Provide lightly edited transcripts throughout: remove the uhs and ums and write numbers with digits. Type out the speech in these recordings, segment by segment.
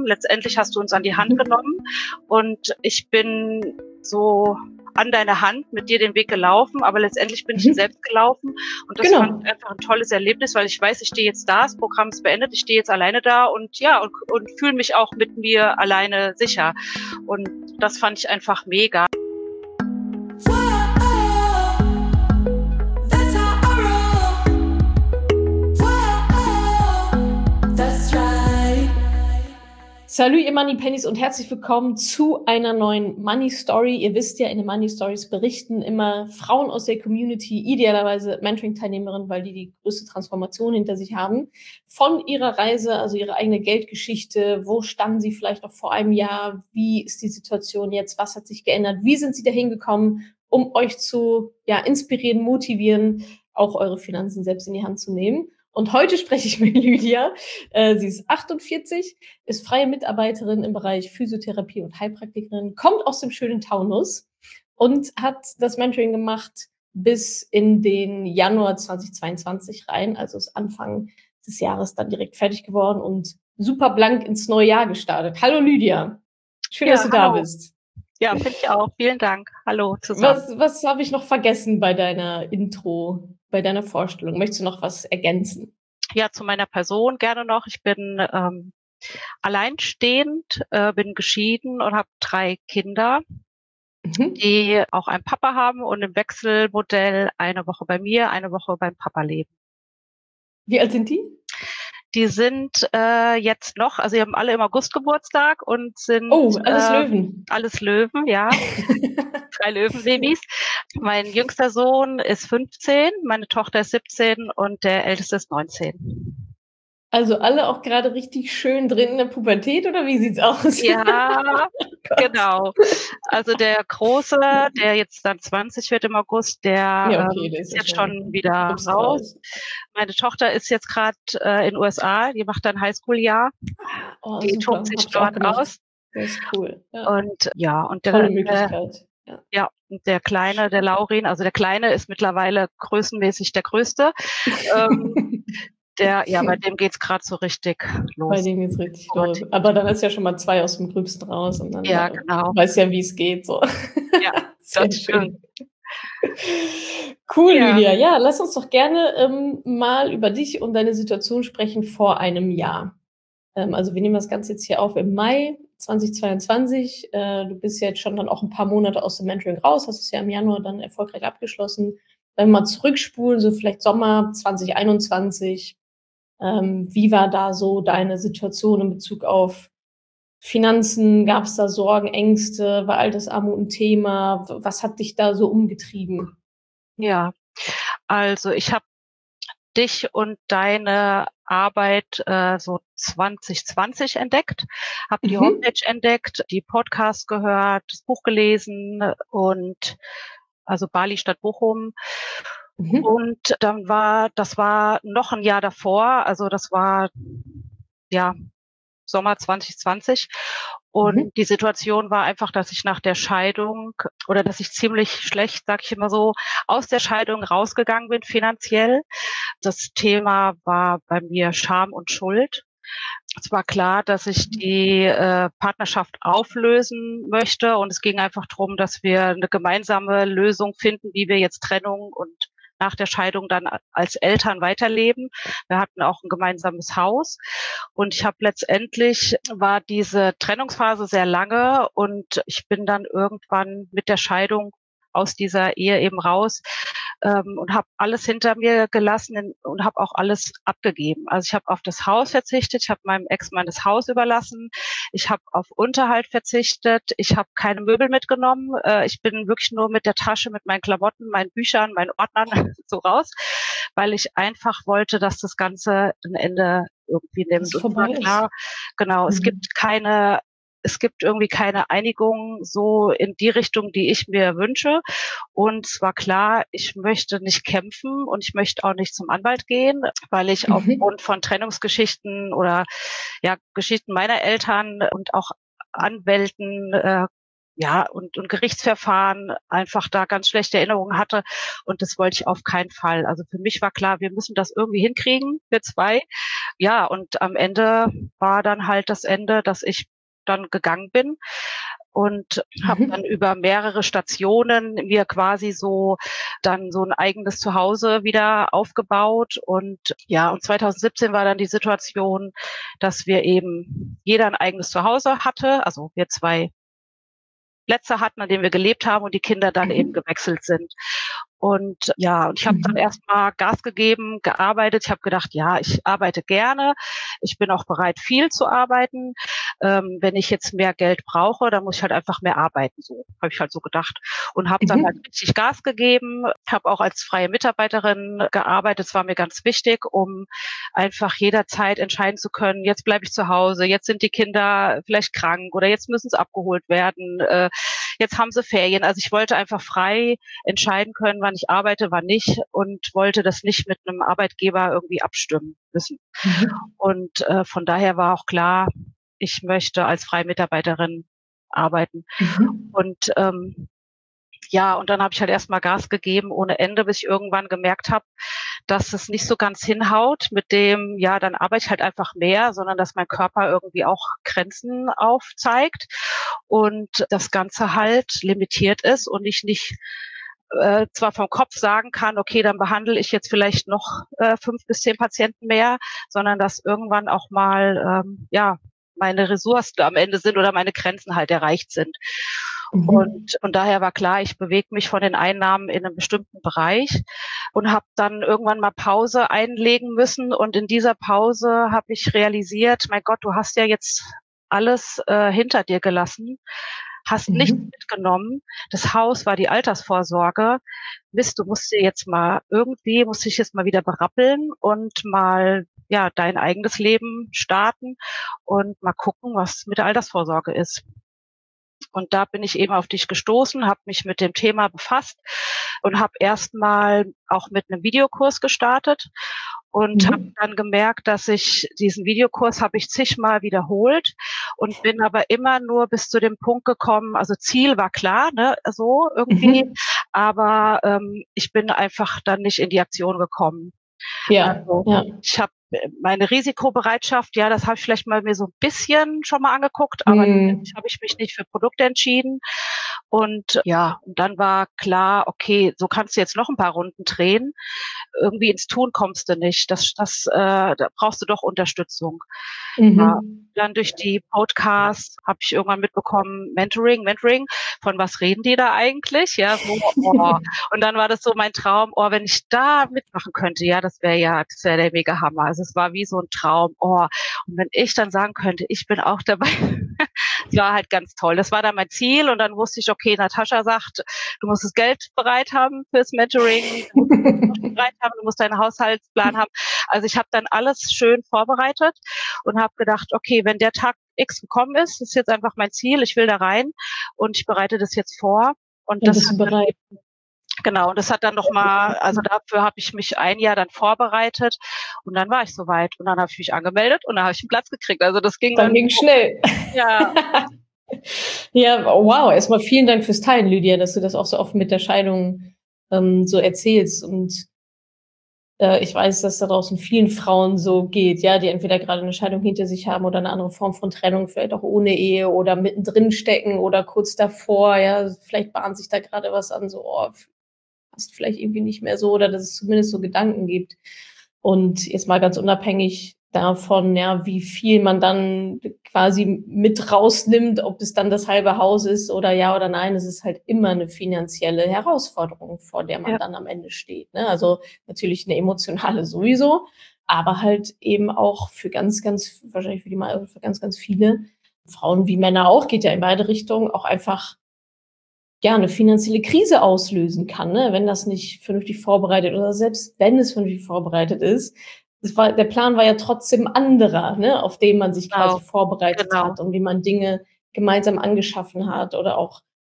haben. Letztendlich hast du uns an die Hand genommen und ich bin so an deine Hand mit dir den Weg gelaufen, aber letztendlich bin ich ihn selbst gelaufen und das fand ich einfach ein tolles Erlebnis, weil ich weiß, ich stehe jetzt da, das Programm ist beendet, ich stehe jetzt alleine da und fühle mich auch mit mir alleine sicher und das fand ich einfach mega. Salut ihr Money Pennies und herzlich willkommen zu einer neuen Money Story. Ihr wisst ja, in den Money Stories berichten immer Frauen aus der Community, idealerweise Mentoring-Teilnehmerinnen, weil die größte Transformation hinter sich haben, von ihrer Reise, also ihre eigene Geldgeschichte. Wo standen sie vielleicht noch vor einem Jahr? Wie ist die Situation jetzt? Was hat sich geändert? Wie sind sie dahin gekommen, um euch zu inspirieren, motivieren, auch eure Finanzen selbst in die Hand zu nehmen? Und heute spreche ich mit Lydia. Sie ist 48, ist freie Mitarbeiterin im Bereich Physiotherapie und Heilpraktikerin, kommt aus dem schönen Taunus und hat das Mentoring gemacht bis in den Januar 2022 rein. Also ist Anfang des Jahres dann direkt fertig geworden und super blank ins neue Jahr gestartet. Hallo Lydia, schön, dass du da bist. Ja, finde ich auch. Vielen Dank. Hallo zusammen. Was habe ich noch vergessen bei deiner Intro, bei deiner Vorstellung? Möchtest du noch was ergänzen? Ja, zu meiner Person gerne noch. Ich bin alleinstehend, bin geschieden und habe 3 Kinder, die auch einen Papa haben und im Wechselmodell eine Woche bei mir, eine Woche beim Papa leben. Wie alt sind die? Die sind jetzt noch, also die haben alle im August Geburtstag und sind alles Löwen. Alles Löwen, ja. 3 Löwenbabys. Mein jüngster Sohn ist 15, meine Tochter ist 17 und der älteste ist 19. Also alle auch gerade richtig schön drin in der Pubertät, oder wie sieht's aus? Ja, genau. Also der Große, der jetzt dann 20 wird im August, der ist jetzt schon wieder raus. Meine Tochter ist jetzt gerade in den USA, die macht dann Highschool-Jahr. Die tobt sich dort aus. Das ist cool. Ja. Und tolle Möglichkeit. Ja, und der Kleine, der Laurin, also der Kleine ist mittlerweile größenmäßig der Größte. Bei dem geht's gerade so richtig los. Bei dem geht's richtig los. Aber dann ist ja schon mal 2 aus dem Gröbsten raus und dann genau. weiß ja, wie es geht. So. Ja, das stimmt. Cool, Lydia. Ja, lass uns doch gerne mal über dich und deine Situation sprechen vor einem Jahr. Also wir nehmen das Ganze jetzt hier auf im Mai 2022. Du bist jetzt schon dann auch ein paar Monate aus dem Mentoring raus, hast es ja im Januar dann erfolgreich abgeschlossen. Wenn wir mal zurückspulen, so vielleicht Sommer 2021, wie war da so deine Situation in Bezug auf Finanzen? Gab es da Sorgen, Ängste? War Altersarmut ein Thema? Was hat dich da so umgetrieben? Ja, also ich habe dich und deine Arbeit so 2020 entdeckt, habe die Homepage entdeckt, die Podcasts gehört, das Buch gelesen und also Bali statt Bochum. Und dann das war noch ein Jahr davor, also das war Sommer 2020. Und die Situation war einfach, dass ich nach der Scheidung oder dass ich ziemlich schlecht, sag ich immer so, aus der Scheidung rausgegangen bin finanziell. Das Thema war bei mir Scham und Schuld. Es war klar, dass ich die Partnerschaft auflösen möchte und es ging einfach darum, dass wir eine gemeinsame Lösung finden, wie wir jetzt Trennung und nach der Scheidung dann als Eltern weiterleben. Wir hatten auch ein gemeinsames Haus und war diese Trennungsphase sehr lange und ich bin dann irgendwann mit der Scheidung aus dieser Ehe eben raus und habe alles hinter mir gelassen und habe auch alles abgegeben. Also ich habe auf das Haus verzichtet, ich habe meinem Ex-Mann das Haus überlassen, ich habe auf Unterhalt verzichtet, ich habe keine Möbel mitgenommen, ich bin wirklich nur mit der Tasche, mit meinen Klamotten, meinen Büchern, meinen Ordnern so raus, weil ich einfach wollte, dass das Ganze ein Ende irgendwie nimmt. Und war klar, genau, es gibt irgendwie keine Einigung so in die Richtung, die ich mir wünsche. Und es war klar, ich möchte nicht kämpfen und ich möchte auch nicht zum Anwalt gehen, weil ich aufgrund von Trennungsgeschichten oder Geschichten meiner Eltern und auch Anwälten und Gerichtsverfahren einfach da ganz schlechte Erinnerungen hatte. Und das wollte ich auf keinen Fall. Also für mich war klar, wir müssen das irgendwie hinkriegen, wir zwei. Ja, und am Ende war dann halt das Ende, dass ich dann gegangen bin und habe dann über mehrere Stationen mir quasi so dann so ein eigenes Zuhause wieder aufgebaut. Und 2017 war dann die Situation, dass wir eben jeder ein eigenes Zuhause hatte, also wir zwei Plätze hatten, an denen wir gelebt haben und die Kinder dann eben gewechselt sind. Und ich habe dann erstmal Gas gegeben, gearbeitet. Ich habe gedacht, ja, ich arbeite gerne. Ich bin auch bereit, viel zu arbeiten. Wenn ich jetzt mehr Geld brauche, dann muss ich halt einfach mehr arbeiten. So habe ich halt so gedacht und habe dann halt richtig Gas gegeben. Habe auch als freie Mitarbeiterin gearbeitet. Das war mir ganz wichtig, um einfach jederzeit entscheiden zu können, jetzt bleibe ich zu Hause, jetzt sind die Kinder vielleicht krank oder jetzt müssen sie abgeholt werden, jetzt haben sie Ferien. Also ich wollte einfach frei entscheiden können, wann ich arbeite, wann nicht und wollte das nicht mit einem Arbeitgeber irgendwie abstimmen müssen. Und von daher war auch klar, ich möchte als freie Mitarbeiterin arbeiten. Und und dann habe ich halt erstmal Gas gegeben ohne Ende, bis ich irgendwann gemerkt habe, dass es nicht so ganz hinhaut mit dem, dann arbeite ich halt einfach mehr, sondern dass mein Körper irgendwie auch Grenzen aufzeigt und das Ganze halt limitiert ist und ich nicht zwar vom Kopf sagen kann, okay, dann behandle ich jetzt vielleicht noch 5 bis 10 Patienten mehr, sondern dass irgendwann auch mal meine Ressourcen am Ende sind oder meine Grenzen halt erreicht sind. Und daher war klar, ich bewege mich von den Einnahmen in einem bestimmten Bereich und habe dann irgendwann mal Pause einlegen müssen. Und in dieser Pause habe ich realisiert, mein Gott, du hast ja jetzt alles hinter dir gelassen, hast nichts mitgenommen. Das Haus war die Altersvorsorge. Mist, du musst dich jetzt mal wieder berappeln und mal dein eigenes Leben starten und mal gucken, was mit der Altersvorsorge ist. Und da bin ich eben auf dich gestoßen, habe mich mit dem Thema befasst und habe erstmal auch mit einem Videokurs gestartet und habe dann gemerkt, dass ich diesen Videokurs habe ich zigmal wiederholt und bin aber immer nur bis zu dem Punkt gekommen, also Ziel war klar, ne, so irgendwie, aber ich bin einfach dann nicht in die Aktion gekommen. Ich habe meine Risikobereitschaft, das habe ich vielleicht mal mir so ein bisschen schon mal angeguckt, aber habe ich mich nicht für Produkte entschieden. Und und dann war klar, okay, so kannst du jetzt noch ein paar Runden drehen. Irgendwie ins Tun kommst du nicht. Da brauchst du doch Unterstützung. Dann durch die Podcasts habe ich irgendwann mitbekommen, Mentoring, von was reden die da eigentlich? Ja, so, Und dann war das so mein Traum, wenn ich da mitmachen könnte, das wäre der mega Hammer. Also es war wie so ein Traum, und wenn ich dann sagen könnte, ich bin auch dabei, das war halt ganz toll. Das war dann mein Ziel und dann wusste ich, okay, Natascha sagt, du musst das Geld bereit haben fürs Mentoring, du musst deinen Haushaltsplan haben. Also ich habe dann alles schön vorbereitet und habe gedacht, okay, wenn der Tag X gekommen ist, das ist jetzt einfach mein Ziel, ich will da rein und ich bereite das jetzt vor. Und das hat bereit. Genau, und das hat dann nochmal, also dafür habe ich mich ein Jahr dann vorbereitet und dann war ich soweit und dann habe ich mich angemeldet und dann habe ich einen Platz gekriegt. Also das ging dann ging schnell. Ja. Ja, wow, erstmal vielen Dank fürs Teilen, Lydia, dass du das auch so offen mit der Scheidung so erzählst. Und ich weiß, dass da draußen vielen Frauen so geht, die entweder gerade eine Scheidung hinter sich haben oder eine andere Form von Trennung, vielleicht auch ohne Ehe oder mittendrin stecken oder kurz davor, vielleicht bahnt sich da gerade was an, so, passt vielleicht irgendwie nicht mehr so, oder dass es zumindest so Gedanken gibt. Und jetzt mal ganz unabhängig davon, wie viel man dann quasi mit rausnimmt, ob es dann das halbe Haus ist oder ja oder nein, es ist halt immer eine finanzielle Herausforderung, vor der man dann am Ende steht, ne? Also natürlich eine emotionale sowieso, aber halt eben auch für wahrscheinlich für ganz, ganz viele Frauen wie Männer auch, geht ja in beide Richtungen, auch einfach eine finanzielle Krise auslösen kann, ne? Wenn das nicht vernünftig vorbereitet oder selbst wenn es vernünftig vorbereitet ist. Der Plan war ja trotzdem anderer, ne? Auf den man sich quasi vorbereitet hat und wie man Dinge gemeinsam angeschaffen hat oder auch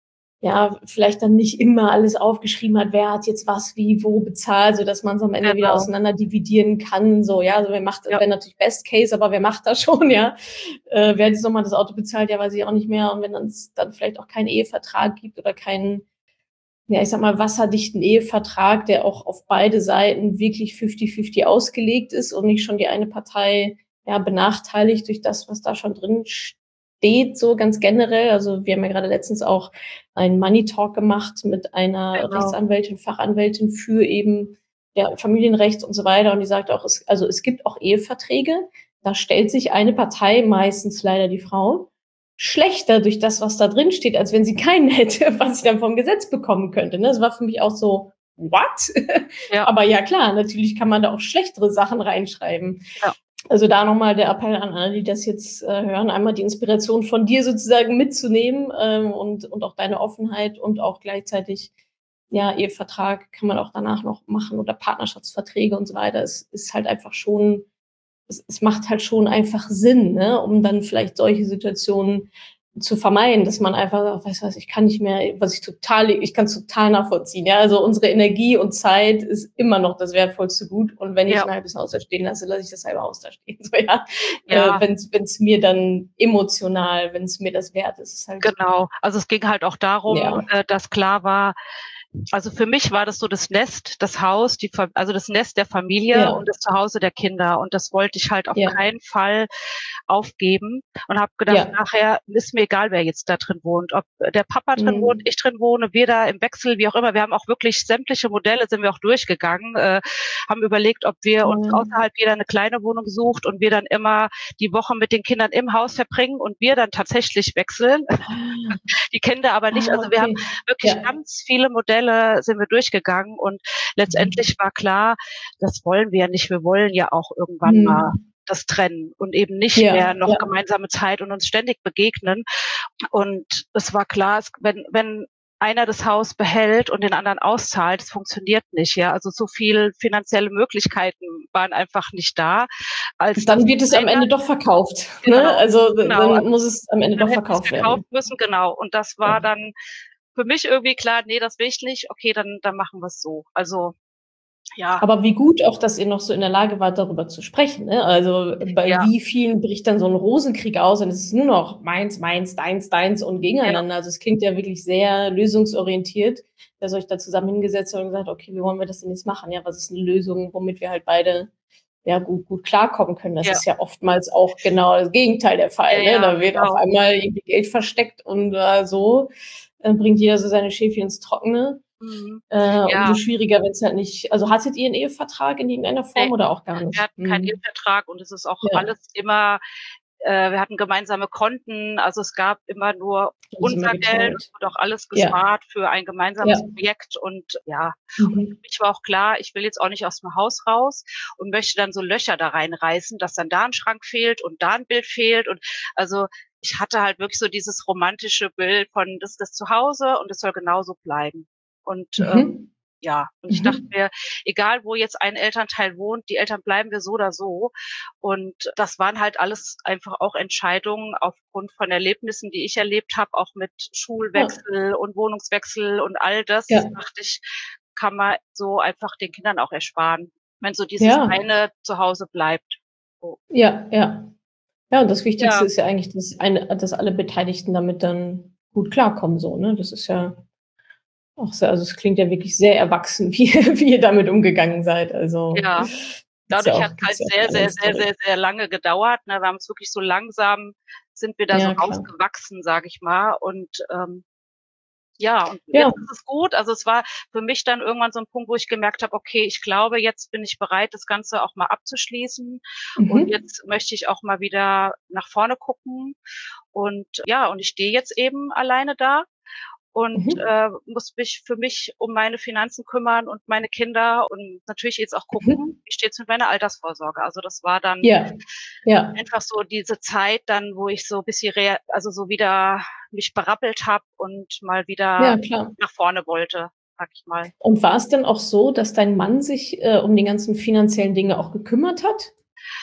ja, vielleicht dann nicht immer alles aufgeschrieben hat, wer hat jetzt was wie wo bezahlt, sodass man es am Ende wieder Genau. auseinander dividieren kann. So, ja, also wer macht, Ja. wäre natürlich Best Case, aber wer macht das schon, ja? Wer hat jetzt nochmal das Auto bezahlt, ja, weiß ich auch nicht mehr. Und wenn es dann vielleicht auch keinen Ehevertrag gibt oder keinen, ja, ich sag mal, wasserdichten Ehevertrag, der auch auf beide Seiten wirklich 50-50 ausgelegt ist und nicht schon die eine Partei, ja, benachteiligt durch das, was da schon drin steht, so ganz generell. Also wir haben ja gerade letztens auch einen Money Talk gemacht mit einer Genau. Rechtsanwältin, Fachanwältin für eben, ja, Familienrecht und so weiter. Und die sagt auch, es gibt auch Eheverträge, da stellt sich eine Partei, meistens leider die Frau, schlechter durch das, was da drin steht, als wenn sie keinen hätte, was sie dann vom Gesetz bekommen könnte. Ne? Das war für mich auch so, what? Ja. Aber ja, klar, natürlich kann man da auch schlechtere Sachen reinschreiben. Ja. Also da nochmal der Appell an alle, die das jetzt hören, einmal die Inspiration von dir sozusagen mitzunehmen und auch deine Offenheit und auch gleichzeitig, ja, Ehevertrag kann man auch danach noch machen oder Partnerschaftsverträge und so weiter. Es ist halt einfach schon, es macht halt schon einfach Sinn, ne, um dann vielleicht solche Situationen zu vermeiden, dass man einfach sagt, weißt du was, ich kann nicht mehr, ich kann es total nachvollziehen. Ja, also unsere Energie und Zeit ist immer noch das wertvollste Gut. Und wenn ich Ja. ein halbes Haus da stehen lasse, lasse ich das halbe Haus da stehen. So, ja. Ja. Wenn es mir dann emotional, wenn es mir das wert ist, ist halt. Genau. Also es ging halt auch darum, Ja. dass klar war, also für mich war das so das Nest, das Haus, also das Nest der Familie Ja. und das Zuhause der Kinder. Und das wollte ich halt auf Ja. keinen Fall aufgeben und habe gedacht, Ja. nachher ist mir egal, wer jetzt da drin wohnt. Ob der Papa drin wohnt, Mhm. ich drin wohne, wir da im Wechsel, wie auch immer. Wir haben auch wirklich sämtliche Modelle sind wir auch durchgegangen, haben überlegt, ob wir uns außerhalb jeder eine kleine Wohnung sucht und wir dann immer die Woche mit den Kindern im Haus verbringen und wir dann tatsächlich wechseln. Die Kinder aber nicht. Also wir haben Okay. wirklich Ja. ganz viele Modelle sind wir durchgegangen und letztendlich war klar, das wollen wir ja nicht. Wir wollen ja auch irgendwann mal Mhm. das trennen und eben nicht Ja. mehr noch Ja. gemeinsame Zeit und uns ständig begegnen. Und es war klar, wenn einer das Haus behält und den anderen auszahlt, das funktioniert nicht, ja. Also so viel finanzielle Möglichkeiten waren einfach nicht da, als dass Dann wird es am einer Ende doch verkauft, ne? genau, Also genau. dann muss es am Ende Dann doch hätten wir's verkauft verkaufen werden. müssen, genau. Und das Ja. war dann für mich irgendwie klar: „Ne, das will ich nicht. Okay, dann machen wir's so.“ Also, ja. Aber wie gut auch, dass ihr noch so in der Lage wart, darüber zu sprechen, ne? Also, bei Ja, wie vielen bricht dann so 'n Rosenkrieg aus und es ist nur noch meins, meins, deins, deins und ja, gegeneinander. Also, es klingt ja wirklich sehr lösungsorientiert, dass ihr euch da zusammen hingesetzt habt und gesagt: „Okay, wie wollen wir das denn jetzt machen? Ja, was ist 'ne Lösung, womit wir halt beide, ja, gut klarkommen können?“ Das ja, ist ja oftmals auch genau das Gegenteil der ja, Fall, ne? ja, Da wird auf genau. einmal irgendwie Geld versteckt und, so, bringt jeder so seine Schäfchen ins Trockene. Mhm. Umso Ja, schwieriger, wenn's halt nicht, also, hattet ihr 'n Ehevertrag in irgendeiner ne, Form oder auch gar wir nicht? hatten keinen Mhm. Ehevertrag und es ist auch Ja, alles immer wir hatten gemeinsame Konten, also es gab immer nur alles immer unser Geld und geteilt. wurde auch alles Ja, gespart für ein ja. gemeinsames Projekt und ja. Und für Mhm. mich war auch klar, ich will jetzt auch nicht aus'm Haus raus und möchte dann so Löcher da reinreißen, dass dann da 'n Schrank fehlt und da 'n Bild fehlt und also, ich hatte halt wirklich so dieses romantische Bild von das ist das Zuhause und es soll genauso bleiben. Und, Mhm. ja, und ich dachte Mhm. mir, egal wo jetzt ein Elternteil wohnt, die Eltern bleiben wir so oder so. Und das waren halt alles einfach auch Entscheidungen aufgrund von Erlebnissen, die ich erlebt habe, auch mit Ja, Schulwechsel und Wohnungswechsel und all das, ja, dachte ich, kann man so einfach den Kindern auch ersparen, wenn so dieses ja, eine Zuhause bleibt. So. ja, ja. Ja, und das Wichtigste Ja, ist ja eigentlich, dass alle Beteiligten damit dann gut klarkommen so, ne? Das ist ja auch sehr, also, es klingt ja wirklich sehr erwachsen, wie ihr damit umgegangen seid. Also, ja. Dadurch hat's halt gibt's ja auch sehr, die sehr, anderen sehr, Storys. sehr, sehr lange gedauert, ne? Wir haben's wirklich so langsam sind wir da so Ja, klar. rausgewachsen, sage ich mal. Und, ja, und Ja. jetzt ist es gut. Also, es war für mich dann irgendwann so 'n Punkt, wo ich gemerkt habe: „Okay, ich glaube, jetzt bin ich bereit, das Ganze auch mal abzuschließen und Mhm. jetzt möchte ich auch mal wieder nach vorne gucken.“ Und ja, und ich stehe jetzt eben alleine da und, Mhm. muss mich für mich um meine Finanzen kümmern und meine Kinder und natürlich jetzt auch gucken, Mhm. wie steht's mit meiner Altersvorsorge. Also, das war dann Ja, ja. einfach so diese Zeit dann, wo ich so bisschen also, so wieder mich berappelt habe und mal wieder Ja, klar. nach vorne wollte, sage ich mal. Und war es denn auch so, dass dein Mann sich, um die ganzen finanziellen Dinge auch gekümmert hat?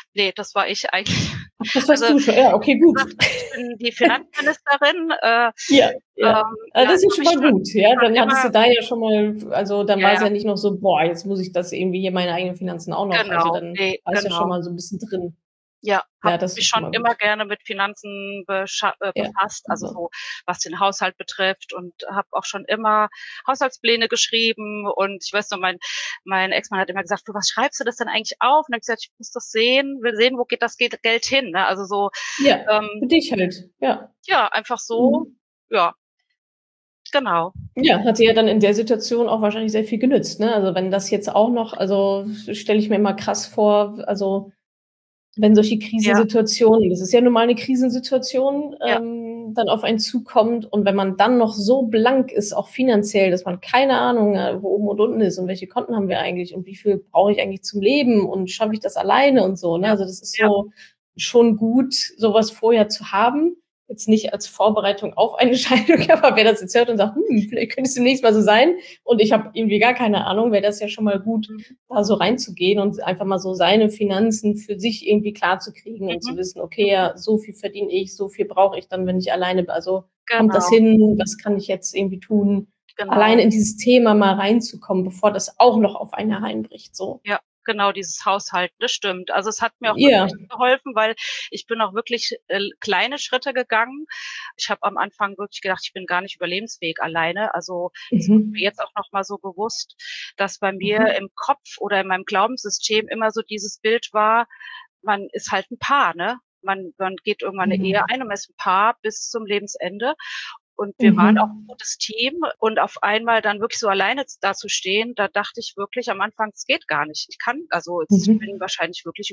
Ne, das war ich eigentlich. Ach, das warst Also, du schon. Ja, okay, wie gut. gesagt, ich bin die Finanzministerin, Ja, ja. ja, Das ist habe schon ich mal gut, ja? schon Dann hattest immer du da ja schon mal also, dann ja, war's ja, ja nicht noch so: „Boah, jetzt muss ich das irgendwie hier meine eigenen Finanzen auch noch.“ Also, genau, dann ne, warst du ja schon genau. mal so 'n bisschen drin. Ja, habe Ja, das mich ist schon schon mal immer gut. gerne mit Finanzen Ja, befasst, also super. so, was den Haushalt betrifft und habe auch schon immer Haushaltspläne geschrieben und ich weiß noch, mein Ex-Mann hat immer gesagt: „Für was schreibst du das denn eigentlich auf?“ Und habe ich gesagt: „Ich muss das sehen, will sehen, wo geht das Geld hin“, ne? Also so, Ja, für ähm, dich halt, ja. ja, einfach so, Mhm. ja, genau. Ja, hat dir ja dann in der Situation auch wahrscheinlich sehr viel genützt, ne? Also, wenn das jetzt auch noch also, stelle ich mir immer krass vor, also, wenn solche Ja, Krisensituationen das ist ja nun mal 'ne Krisensituation, ja, dann auf einen zukommt und wenn man dann noch so blank ist, auch finanziell, dass man keine Ahnung, wo oben und unten ist und welche Konten haben wir eigentlich und wie viel brauche ich eigentlich zum Leben und schaffe ich das alleine und so, ne? ja, Also, das ist ja, so schon gut, so was vorher zu haben. Jetzt nicht als Vorbereitung auf eine Scheidung, aber wer das jetzt hört und sagt: „Hm, vielleicht könnte es demnächst mal so sein und ich habe irgendwie gar keine Ahnung“, wäre das ja schon mal gut, mhm, da so reinzugehen und einfach mal so seine Finanzen für sich irgendwie klarzukriegen und zu mhm, wissen: „Okay, mhm, ja, so viel verdiene ich, so viel brauche ich dann, wenn ich alleine b also, kommt das genau, hin? Was kann ich jetzt irgendwie tun?“ Alleine genau. in dieses Thema mal reinzukommen, bevor das auch noch auf einen hereinbricht, so. Ja, genau, dieses Haushalten, das stimmt. Also, es hat mir auch Ja. wirklich geholfen, weil ich bin auch wirklich, kleine Schritte gegangen. Ich habe am Anfang wirklich gedacht, ich bin gar nicht überlebensfähig alleine. Also, es wird mir Mhm. jetzt auch noch mal so bewusst, dass bei mir Mhm. im Kopf oder in meinem Glaubenssystem immer so dieses Bild war, man ist halt 'n Paar, ne? Man geht irgendwann 'ne Ehe Mhm. ein und man ist 'n Paar bis zum Lebensende. Und wir waren auch 'n Mhm. gutes Team und auf einmal dann wirklich so alleine z dazustehen, da dachte ich wirklich am Anfang: „Es geht gar nicht. Ich kann also, ich bin Mhm. wahrscheinlich wirklich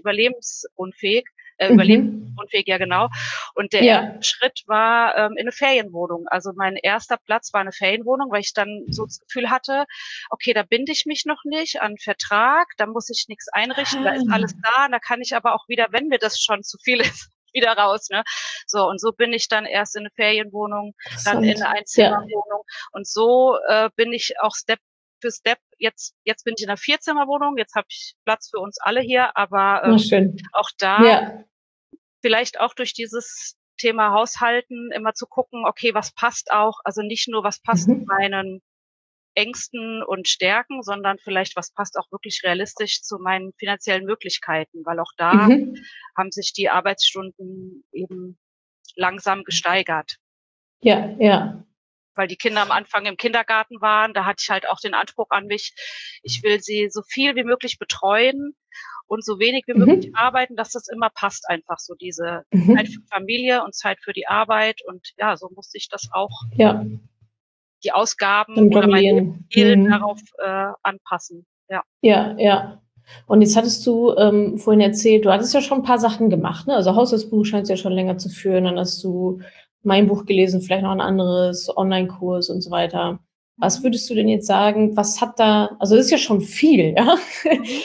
Mhm. überlebensunfähig, ja genau. Und der erste Ja. Schritt war, in 'ne Ferienwohnung. Also, mein erster Platz war 'ne Ferienwohnung, weil ich dann so das Gefühl hatte: „Okay, da binde ich mich noch nicht an 'n Vertrag, da muss ich nix einrichten, da ist alles Ah, da, da kann ich aber auch wieder, wenn mir das schon zu viel ist, wieder raus“, ne? So, und so bin ich dann erst in 'ne Ferienwohnung, dann in 'ne interessant. Ja. Einzimmerwohnung und so, bin ich auch Step für Step jetzt bin ich in 'ner Vierzimmerwohnung, jetzt habe ich Platz für uns alle hier, aber, Na schön. auch da Ja. vielleicht auch durch dieses Thema Haushalten immer zu gucken: „Okay, was passt auch?“ Also, nicht nur, was passt zu Mhm. meinen Ängsten und Stärken, sondern vielleicht, was passt auch wirklich realistisch zu meinen finanziellen Möglichkeiten, weil auch da Mhm. haben sich die Arbeitsstunden eben langsam gesteigert. Ja, ja. Weil die Kinder am Anfang im Kindergarten waren, da hatte ich halt auch den Anspruch an mich, ich will sie so viel wie möglich betreuen und so wenig wie möglich Mhm. arbeiten, dass das immer passt einfach so diese Zeit für Mhm. Familie und Zeit für die Arbeit und ja, so musste ich das auch Ja, die Ausgaben dann oder mein jonglieren. Lebensstil darauf, Mhm. anpassen. Ja. Ja, ja. Und jetzt hattest du, vorhin erzählt, du hattest ja schon 'n paar Sachen gemacht, ne? Also, Haushaltsbuch scheinst du ja schon länger zu führen, dann hast du mein Buch gelesen, vielleicht noch 'n anderes, Onlinekurs und so weiter. Was Mhm. würdest du denn jetzt sagen, was hat da also, das ist ja schon viel, ja? Mhm.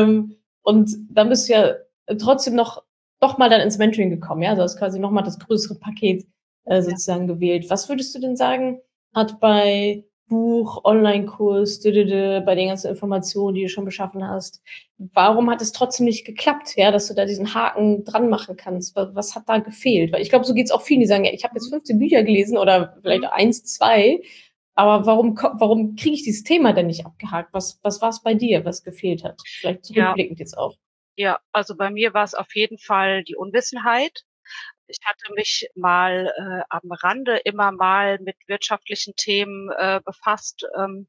Und dann bist du ja trotzdem noch mal dann ins Mentoring gekommen, ja? Also, hast quasi noch mal das größere Paket, Ja. sozusagen gewählt. Was würdest du denn sagen, hat bei Buch, Onlinekurs, bei den ganzen Informationen, die du schon beschaffen hast. Warum hat es trotzdem nicht geklappt, ja, dass du da diesen Haken dran machen kannst? Was hat da gefehlt? Weil ich glaube, so geht's auch vielen, die sagen: „Ja, ich habe jetzt Mhm. 15 Bücher gelesen oder vielleicht Mhm. eins, 2, aber warum kriege ich dieses Thema denn nicht abgehakt?“ Was war's bei dir, was gefehlt hat? Vielleicht Ja, zurückblickend jetzt auch. ja, also bei mir war's auf jeden Fall die Unwissenheit. Ich hatte mich mal, am Rande immer mal mit wirtschaftlichen Themen, befasst,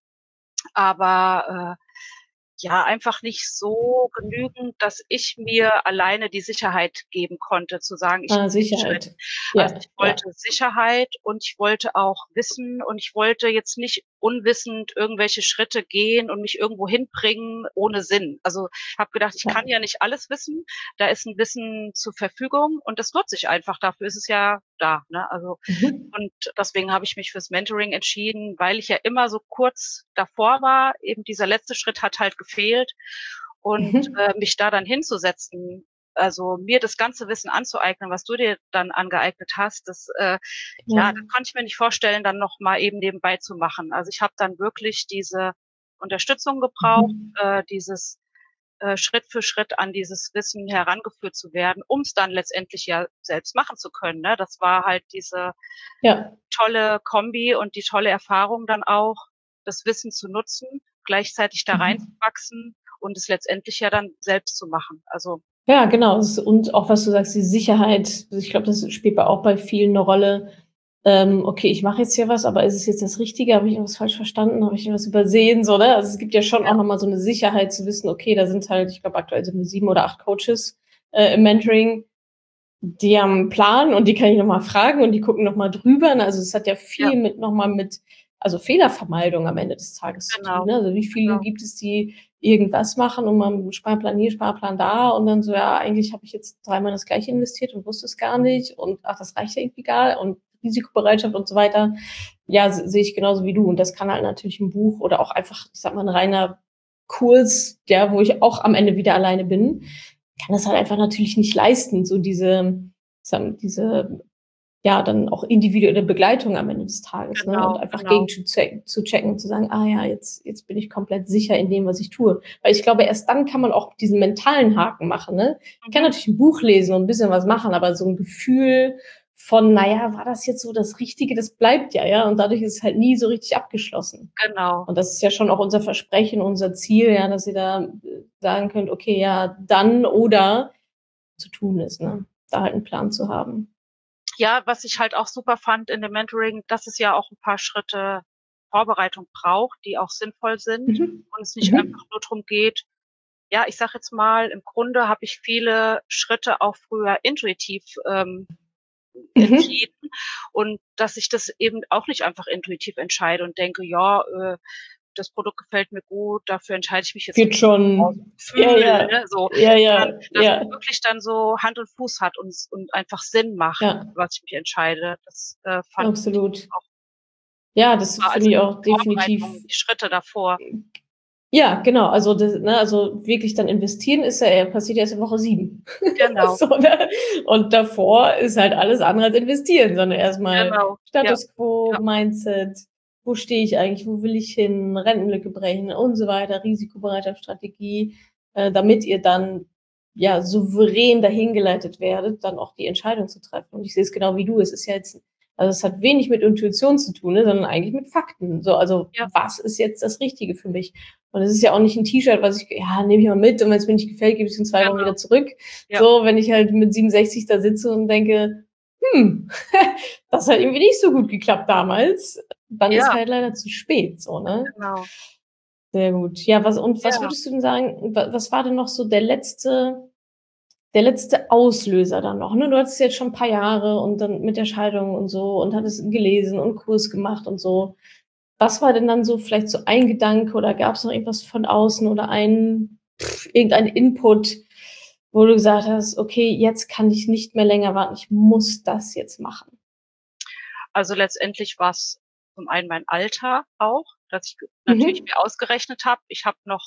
aber, ja, einfach nicht so genügend, dass ich mir alleine die Sicherheit geben konnte, zu sagen: „Ich Ah, gehe den Schritt.“ Sicherheit. Also, Ja, ich ja. wollte Sicherheit und ich wollte auch Wissen und ich wollte jetzt nicht unwissend irgendwelche Schritte gehen und mich irgendwo hinbringen ohne Sinn. Also, habe gedacht, ich kann Ja. ja nicht alles wissen. Da ist 'n Wissen zur Verfügung und das nutze ich einfach. Dafür ist es ja da, ne? Also, Mhm. und deswegen habe ich mich fürs Mentoring entschieden, weil ich ja immer so kurz davor war. Eben dieser letzte Schritt hat halt gefehlt und, Mhm. mich da dann hinzusetzen, also, mir das ganze Wissen anzueignen, was du dir dann angeeignet hast, das, ja, Ja. das konnte ich mir nicht vorstellen, dann noch mal eben nebenbei zu machen. Also, ich habe dann wirklich diese Unterstützung gebraucht, Mhm. dieses Schritt für Schritt an dieses Wissen herangeführt zu werden, um es dann letztendlich ja selbst machen zu können, ne? Das war halt diese tolle Kombi und die tolle Erfahrung dann auch, das Wissen zu nutzen, gleichzeitig da reinzuwachsen und es letztendlich ja dann selbst zu machen. Also ja, genau. Und auch, was du sagst, die Sicherheit. Ich glaube, das spielt auch bei vielen eine Rolle. Okay, ich mache jetzt hier was, aber ist es jetzt das Richtige? Habe ich irgendwas falsch verstanden? Habe ich irgendwas übersehen? So, ne? Also es gibt ja schon auch nochmal so eine Sicherheit zu wissen, okay, da sind halt, ich glaube, aktuell sind wir 7 oder 8 Coaches im Mentoring, die haben einen Plan und die kann ich nochmal fragen und die gucken nochmal drüber. Also es hat ja viel mit also Fehlervermeidung am Ende des Tages zu tun. Ne? Also wie viele gibt es, die irgendwas machen und man Sparplan hier, Sparplan da und dann so, ja, eigentlich habe ich jetzt 3-mal das Gleiche investiert und wusste es gar nicht und ach, das reicht ja irgendwie gar und Risikobereitschaft und so weiter. Ja, sehe ich genauso wie du. Und das kann halt natürlich ein Buch oder auch einfach, ich sag mal, ein reiner Kurs, wo ich auch am Ende wieder alleine bin, kann das halt einfach natürlich nicht leisten, so diese, ja, dann auch individuelle Begleitung am Ende des Tages, ne? Und einfach gegen zu checken und zu sagen, ah ja, jetzt bin ich komplett sicher in dem, was ich tue. Weil ich glaube, erst dann kann man auch diesen mentalen Haken machen, ne? Ich kann natürlich ein Buch lesen und ein bisschen was machen, aber so ein Gefühl von, naja, war das jetzt so das Richtige, das bleibt ja, ja. Und dadurch ist es halt nie so richtig abgeschlossen. Genau. Und das ist ja schon auch unser Versprechen, unser Ziel, ja, dass ihr da sagen könnt, okay, ja, dann oder zu tun ist, ne? Da halt einen Plan zu haben. Ja, was ich halt auch super fand in dem Mentoring, dass es ja auch ein paar Schritte Vorbereitung braucht, die auch sinnvoll sind und es nicht einfach nur drum geht, ja, ich sage jetzt mal, im Grunde habe ich viele Schritte auch früher intuitiv entschieden und dass ich das eben auch nicht einfach intuitiv entscheide und denke: „Ja, das Produkt gefällt mir gut, dafür entscheide ich mich jetzt Wird aus schon. Ja, Gefühl", ja. ne, so. Ja, Sondern ja, dass es ja, wirklich dann so Hand und Fuß hat und einfach Sinn macht, ja, was ich mich entscheide. Das, fand ich absolut. auch Ja, das super als finde ich auch definitiv. Vorbereitung, die Schritte davor. Ja, genau. Also, ne, also wirklich dann investieren ist ja passiert erst in Woche 7. Genau, So, ne? Und davor ist halt alles andere als investieren, sondern erstmal genau. Ja, Status quo, ja, Mindset, wo stehe ich eigentlich, wo will ich hin, Rentenlücke brechen und so weiter, Risikobereitschaftsstrategie, damit ihr dann ja souverän dahingeleitet werdet, dann auch die Entscheidung zu treffen. Und ich sehe es genau wie du. Es ist ja jetzt, also es hat wenig mit Intuition zu tun, ne, sondern eigentlich mit Fakten. So, also ja, was ist jetzt das Richtige für mich? Und es ist ja auch nicht ein T-Shirt, was ich, ja, nehme ich mal mit und wenn es mir nicht gefällt, gebe ich es in 2 Wochen genau. wieder zurück. Ja, So, wenn ich halt mit 67 da sitze und denke, das hat irgendwie nicht so gut geklappt damals, dann ist ja, halt leider zu spät, so, ne? genau. Sehr gut. Ja, was Ja. würdest du denn sagen, was war denn noch so der letzte Auslöser dann noch, ne? Du hattest jetzt schon ein paar Jahre und dann mit der Scheidung und so und hattest gelesen und Kurs gemacht und so. Was war denn dann so vielleicht so ein Gedanke oder gab's noch irgendwas von außen oder irgendein Input, wo du gesagt hast: „Okay, jetzt kann ich nicht mehr länger warten. Ich muss das jetzt machen?“ Also, letztendlich war's zum einen mein Alter auch, dass ich natürlich Mhm. mir ausgerechnet habe, ich habe noch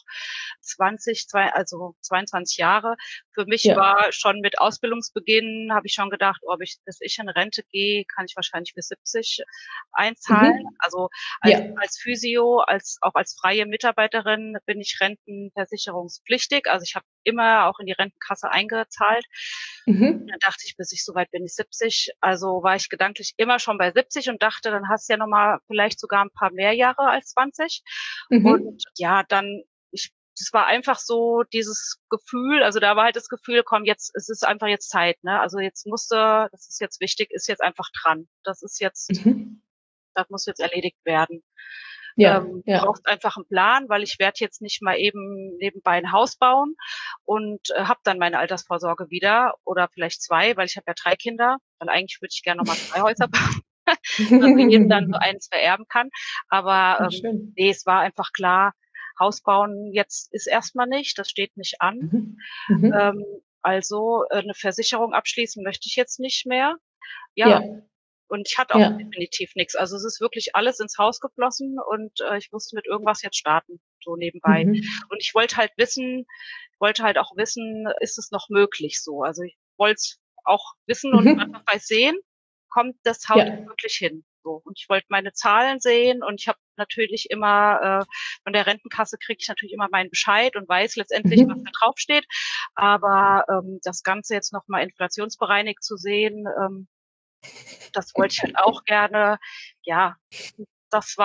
22 Jahre. Für mich Ja. war schon mit Ausbildungsbeginn habe ich schon gedacht: „Oh, bis ich in Rente gehe, kann ich wahrscheinlich bis 70 einzahlen." Mhm. Also, Ja. als Physio, auch als freie Mitarbeiterin bin ich rentenversicherungspflichtig. Also, ich habe immer auch in die Rentenkasse eingezahlt. Mhm. Dann dachte ich, bis ich so weit bin, ich 70. Also, war ich gedanklich immer schon bei 70 und dachte, dann hast du ja noch mal vielleicht sogar 'n paar mehr Jahre als 20. Und Mhm. ja, dann das war einfach so dieses Gefühl, also, da war halt das Gefühl: „Komm, jetzt es ist einfach jetzt Zeit, ne? Also, jetzt musste das ist jetzt wichtig, ist jetzt einfach dran. Mhm. Das muss jetzt erledigt werden." Ja, ja. Brauchst einfach 'n Plan, weil ich werde jetzt nicht mal eben nebenbei 'n Haus bauen und, habe dann meine Altersvorsorge wieder oder vielleicht 2, weil ich habe ja 3 Kinder, weil eigentlich würde ich gern noch mal 2 Häuser bauen, dass ich jedem dann so eins vererben kann. Aber, Ach schön. ne, es war einfach klar, Haus bauen jetzt ist erst mal nicht, das steht nicht an. Mhm. Mhm. Ähm, also, 'ne Versicherung abschließen möchte ich jetzt nicht mehr. Ja, Ja, und ich hatte auch ja. definitiv nix. Also, es ist wirklich alles ins Haus geflossen und, ich musste mit irgendwas jetzt starten, so nebenbei. Mhm. Und wollte halt auch wissen, ist es noch möglich so? Also, ich wollte es auch wissen und schwarz auf Mhm. weiß sehen, kommt das Haus Ja. wirklich hin, so. Und ich wollte meine Zahlen sehen und ich habe natürlich immer von der Rentenkasse kriege ich natürlich immer meinen Bescheid und weiß letztendlich, was da draufsteht. Aber das Ganze jetzt nochmal inflationsbereinigt zu sehen, das wollte ich halt auch gerne. Ja, das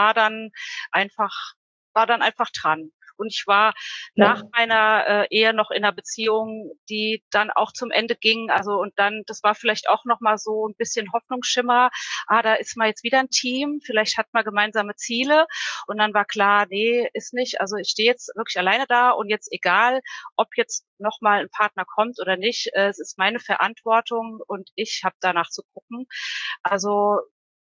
war dann einfach dran. Und ich war nach meiner Ehe noch in einer Beziehung, die dann auch zum Ende ging. Also und dann, das war vielleicht auch noch mal so ein bisschen Hoffnungsschimmer. Da ist mal jetzt wieder ein Team. Vielleicht hat man gemeinsame Ziele. Und dann war klar, nee, ist nicht. Also ich stehe jetzt wirklich alleine da und jetzt egal, ob jetzt noch mal ein Partner kommt oder nicht, es ist meine Verantwortung und ich habe danach zu gucken. Also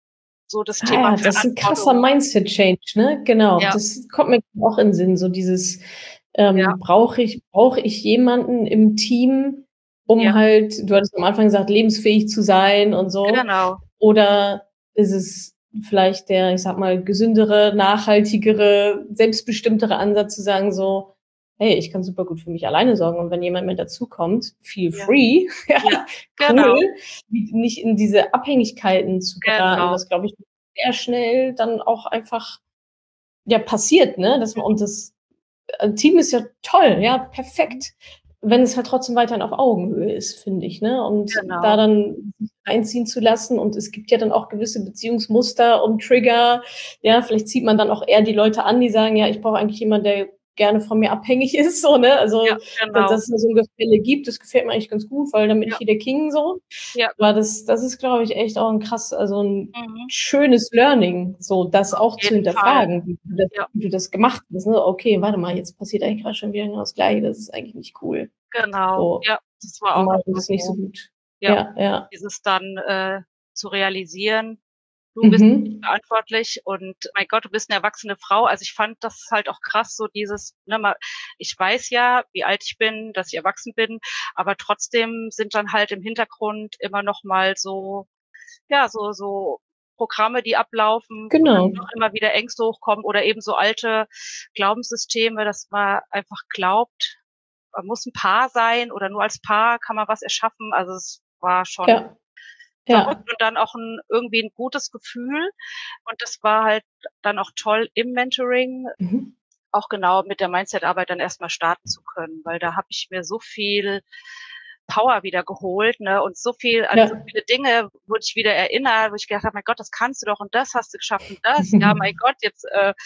so das Thema das ist ein krasser Verantwortung. Mindset-Change, ne? Genau. Ja, Das kommt mir auch in den Sinn, so dieses, ja, brauche ich jemanden im Team, um ja, halt, du hattest am Anfang gesagt, lebensfähig zu sein und so? genau. Oder ist es vielleicht der, ich sag mal, gesündere, nachhaltigere, selbstbestimmtere Ansatz zu sagen so: „Hey, ich kann super gut für mich alleine sorgen und wenn jemand mit dazukommt, feel Ja, free, ja, ja, cool." genau, Nicht in diese Abhängigkeiten zu geraten, genau. was, glaube ich, sehr schnell dann auch einfach, ja, passiert, ne? Dass man, und das Team ist ja toll, ja, perfekt, wenn es halt trotzdem weiterhin auf Augenhöhe ist, finde ich, ne? Und da Genau. dann sich einziehen zu lassen, und es gibt ja dann auch gewisse Beziehungsmuster und Trigger. Ja, vielleicht zieht man dann auch eher die Leute an, die sagen: „Ja, ich brauche eigentlich jemanden, der gerne von mir abhängig ist", so, ne? Ja, Also, genau. dass es so 'n Gefälle gibt, das gefällt mir eigentlich ganz gut, weil dann bin ich Ja, hier der King so. ja. Aber das ist, glaube ich, echt auch 'n krass, also 'n Mhm. schönes Learning, so das Auf auch zu jeden Fall. hinterfragen, Ja, wie du das gemacht hast, ne? Okay, warte mal, jetzt passiert eigentlich grad schon wieder genau das Gleiche, das ist eigentlich nicht cool. genau. So, Ja, das war wir auch noch machen mal das nicht so so. gut. Ja, Ja, ja. dieses dann zu realisieren, du bist nicht Mhm. verantwortlich und mein Gott, du bist 'ne erwachsene Frau. Also, ich fand das halt auch krass, so dieses, ne, ma ich weiß ja, wie alt ich bin, dass ich erwachsen bin, aber trotzdem sind dann halt im Hintergrund immer noch mal so, ja, so Programme, die ablaufen, wo dann Genau. doch immer wieder Ängste hochkommen oder eben so alte Glaubenssysteme, dass man einfach glaubt, man muss 'n Paar sein oder nur als Paar kann man was erschaffen. Also, es war schon Ja, verrückt ja. und dann auch 'n irgendwie 'n gutes Gefühl. Und das war halt dann auch toll im Mentoring, Mhm. auch genau mit der Mindset-Arbeit dann erst mal starten zu können, weil da habe ich mir so viel Power wieder geholt, ne, und so viel an so Ja. viele Dinge wurde ich wieder erinnert, wo ich gedacht habe: „Mein Gott, das kannst du doch und das hast du geschafft und das. Ja, mein Gott, jetzt,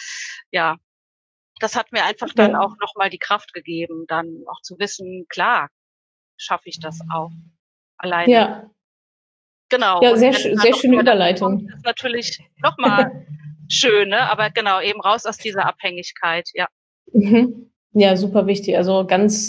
ja." Das hat mir einfach dann Ja. auch noch mal die Kraft gegeben, dann auch zu wissen: „Klar, schaffe ich das auch alleine." Ja. Genau, Ja, und wenn dann sehr noch schöne jemand dazukommt, Überleitung. ist natürlich noch mal schön, ne? Aber genau, eben raus aus dieser Abhängigkeit, ja. Mhm. Ja, super wichtig. Also,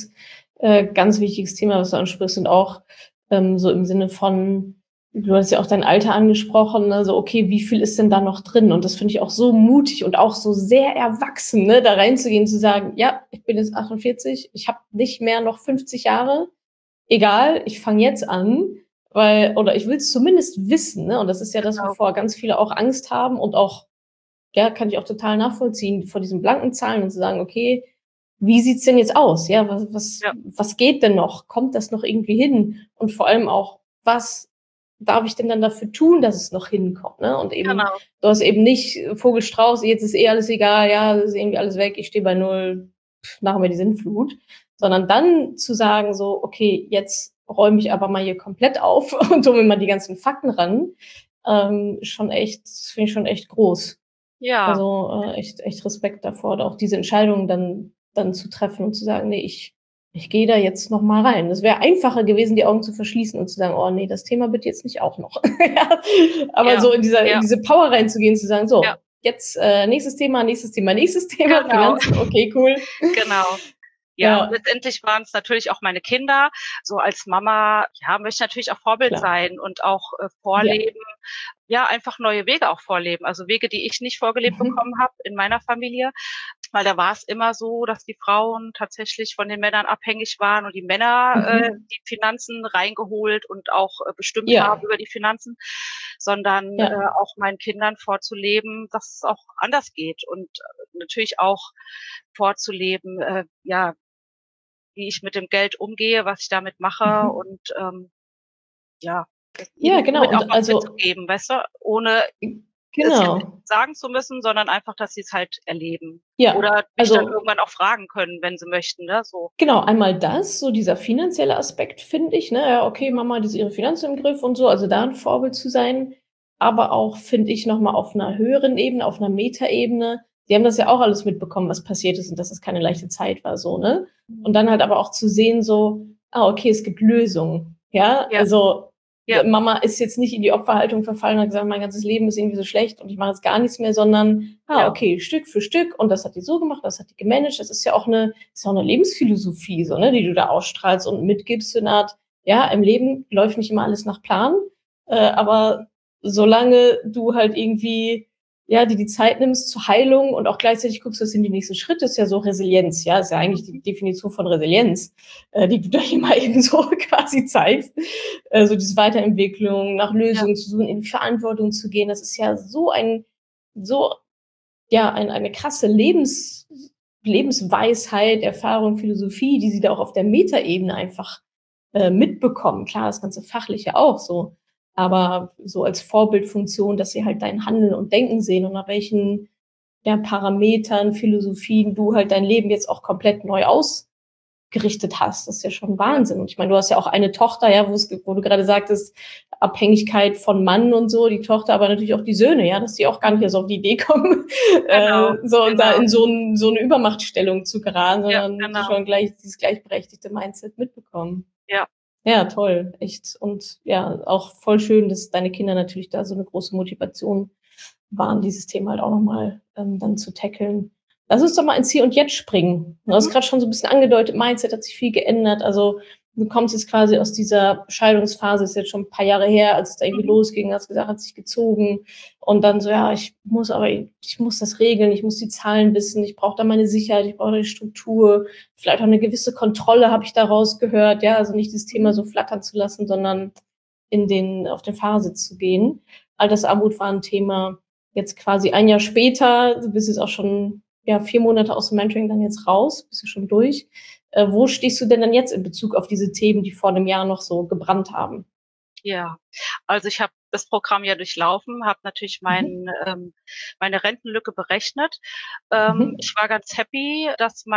ganz wichtiges Thema, was du ansprichst, und auch, so im Sinne von, du hast ja auch dein Alter angesprochen, ne, so, okay, wie viel ist denn da noch drin? Und das finde ich auch so mutig und auch so sehr erwachsen, ne, da reinzugehen, zu sagen: „Ja, ich bin jetzt 48, ich habe nicht mehr noch 50 Jahre. Egal, ich fange jetzt an, weil, oder ich will's zumindest wissen", ne? Und das ist ja das, Genau. wovor ganz viele auch Angst haben, und auch, ja, kann ich auch total nachvollziehen, vor diesen blanken Zahlen und zu sagen: „Okay, wie sieht's denn jetzt aus? Ja, Ja, was geht denn noch? Kommt das noch irgendwie hin?" Und vor allem auch, was darf ich denn dann dafür tun, dass es noch hinkommt, ne? Und eben, genau. du hast eben nicht Vogel Strauß, jetzt ist eh alles egal, ja, das ist irgendwie alles weg, ich stehe bei null, nach mir die Sinnflut, sondern dann zu sagen so: „Okay, jetzt räume ich aber mal hier komplett auf und hole mir mal die ganzen Fakten ran", schon echt, das finde ich schon echt groß. Ja, Also, echt Respekt davor, auch diese Entscheidung dann zu treffen und zu sagen: „Ne, ich gehe da jetzt noch mal rein." Es wäre einfacher gewesen, die Augen zu verschließen und zu sagen: „Oh ne, das Thema bitte jetzt nicht auch noch." Ja, aber ja, so in ja, diese Power reinzugehen, zu sagen: ja, „So, jetzt, nächstes Thema, nächstes Thema, nächstes Thema, genau, Finanzen, okay, cool." genau. Ja, und Ja, letztendlich waren's natürlich auch meine Kinder. So als Mama, ja, möchte ich natürlich auch Vorbild klar. sein und auch, Ja. vorleben, ja, einfach neue Wege auch vorleben. Also Wege, die ich nicht vorgelebt Mhm. bekommen habe in meiner Familie. Weil da war es immer so, dass die Frauen tatsächlich von den Männern abhängig waren und die Männer, Mhm. die Finanzen reingeholt und auch, bestimmt haben Ja, über die Finanzen, sondern, ja. auch meinen Kindern vorzuleben, dass es auch anders geht und, natürlich auch vorzuleben, ja, wie ich mit dem Geld umgehe, was ich damit mache Mhm. und, ja, das Ja, ihnen genau. somit auch Und was also mitzugeben, weißt du? Ohne es jetzt nicht Genau. sagen zu müssen, sondern einfach, dass sie es halt erleben. Ja, Oder mich dann also irgendwann auch fragen können, wenn sie möchten, ne, so. genau, einmal das, so dieser finanzielle Aspekt, finde ich, ne? Ja, okay, Mama hat jetzt ihre Finanzen im Griff und so, also da 'n Vorbild zu sein. Aber auch, finde ich, noch mal auf 'ner höheren Ebene, auf 'ner Metaebene. Die haben das ja auch alles mitbekommen, was passiert ist und dass es keine leichte Zeit war so, ne? Und dann halt aber auch zu sehen so: „Ah, okay, es gibt Lösungen." Ja? Ja, Also, ja, Mama ist jetzt nicht in die Opferhaltung verfallen und hat gesagt: „Mein ganzes Leben ist irgendwie so schlecht und ich mache jetzt gar nichts mehr", sondern, ja. okay, Stück für Stück und das hat die so gemacht, das hat die gemanagt. Das ist ja auch 'ne Lebensphilosophie so, ne, die du da ausstrahlst und mitgibst, so 'ne Art, ja, im Leben läuft nicht immer alles nach Plan, aber solange du halt irgendwie, ja, dir die Zeit nimmst zur Heilung und auch gleichzeitig guckst, was sind die nächsten Schritte, ist ja so Resilienz, ja, ist ja eigentlich die Mhm. Definition von Resilienz, die du da hier mal eben so quasi zeigst. So diese Weiterentwicklung, nach Ja, Lösungen zu suchen, in Verantwortung zu gehen, das ist ja so, ja, eine krasse Lebensweisheit, Erfahrung, Philosophie, die sie da auch auf der Metaebene einfach mitbekommen. Klar, das ganze Fachliche auch so, aber so als Vorbildfunktion, dass sie halt dein Handeln und Denken sehen und nach welchen, ja, Parametern, Philosophien du halt dein Leben jetzt auch komplett neu ausgerichtet hast. Das ist ja schon ja, Wahnsinn. Und ich meine, du hast ja auch eine Tochter, ja, wo du gerade sagtest, Abhängigkeit von Mann und so, die Tochter, aber natürlich auch die Söhne, ja, dass die auch gar nicht erst auf die Idee kommen, genau, so da genau. in so eine Übermachtstellung zu geraten, Ja, sondern genau. schon gleich dieses gleichberechtigte Mindset mitbekommen. Ja. Ja, toll, echt. Und ja, auch voll schön, dass deine Kinder natürlich da so eine große Motivation waren, dieses Thema halt auch noch mal, dann zu tackeln. Lass uns doch mal ins Hier und Jetzt springen. Du hast Mhm. grad schon so 'n bisschen angedeutet, Mindset hat sich viel geändert. Also, du kommst jetzt quasi aus dieser Scheidungsphase, ist jetzt schon 'n paar Jahre her, als es da irgendwie Mhm. losging, hast gesagt, hat sich gezogen und dann so: „Ja, ich muss das regeln, ich muss die Zahlen wissen, ich brauche da meine Sicherheit, ich brauche da die Struktur." Vielleicht auch 'ne gewisse Kontrolle habe ich da rausgehört, ja, also nicht das Thema Mhm. so flattern zu lassen, sondern auf den Fahrersitz zu gehen. Altersarmut war 'n Thema. Jetzt quasi ein Jahr später, du bist jetzt auch schon, ja, 4 Monate aus dem Mentoring dann jetzt raus, bist du schon durch. Wo stehst du denn dann jetzt in Bezug auf diese Themen, die vor 'nem Jahr noch so gebrannt haben? Ja, also ich habe das Programm ja durchlaufen, habe natürlich Mhm. meine Rentenlücke berechnet. Mhm. Ich war ganz happy, dass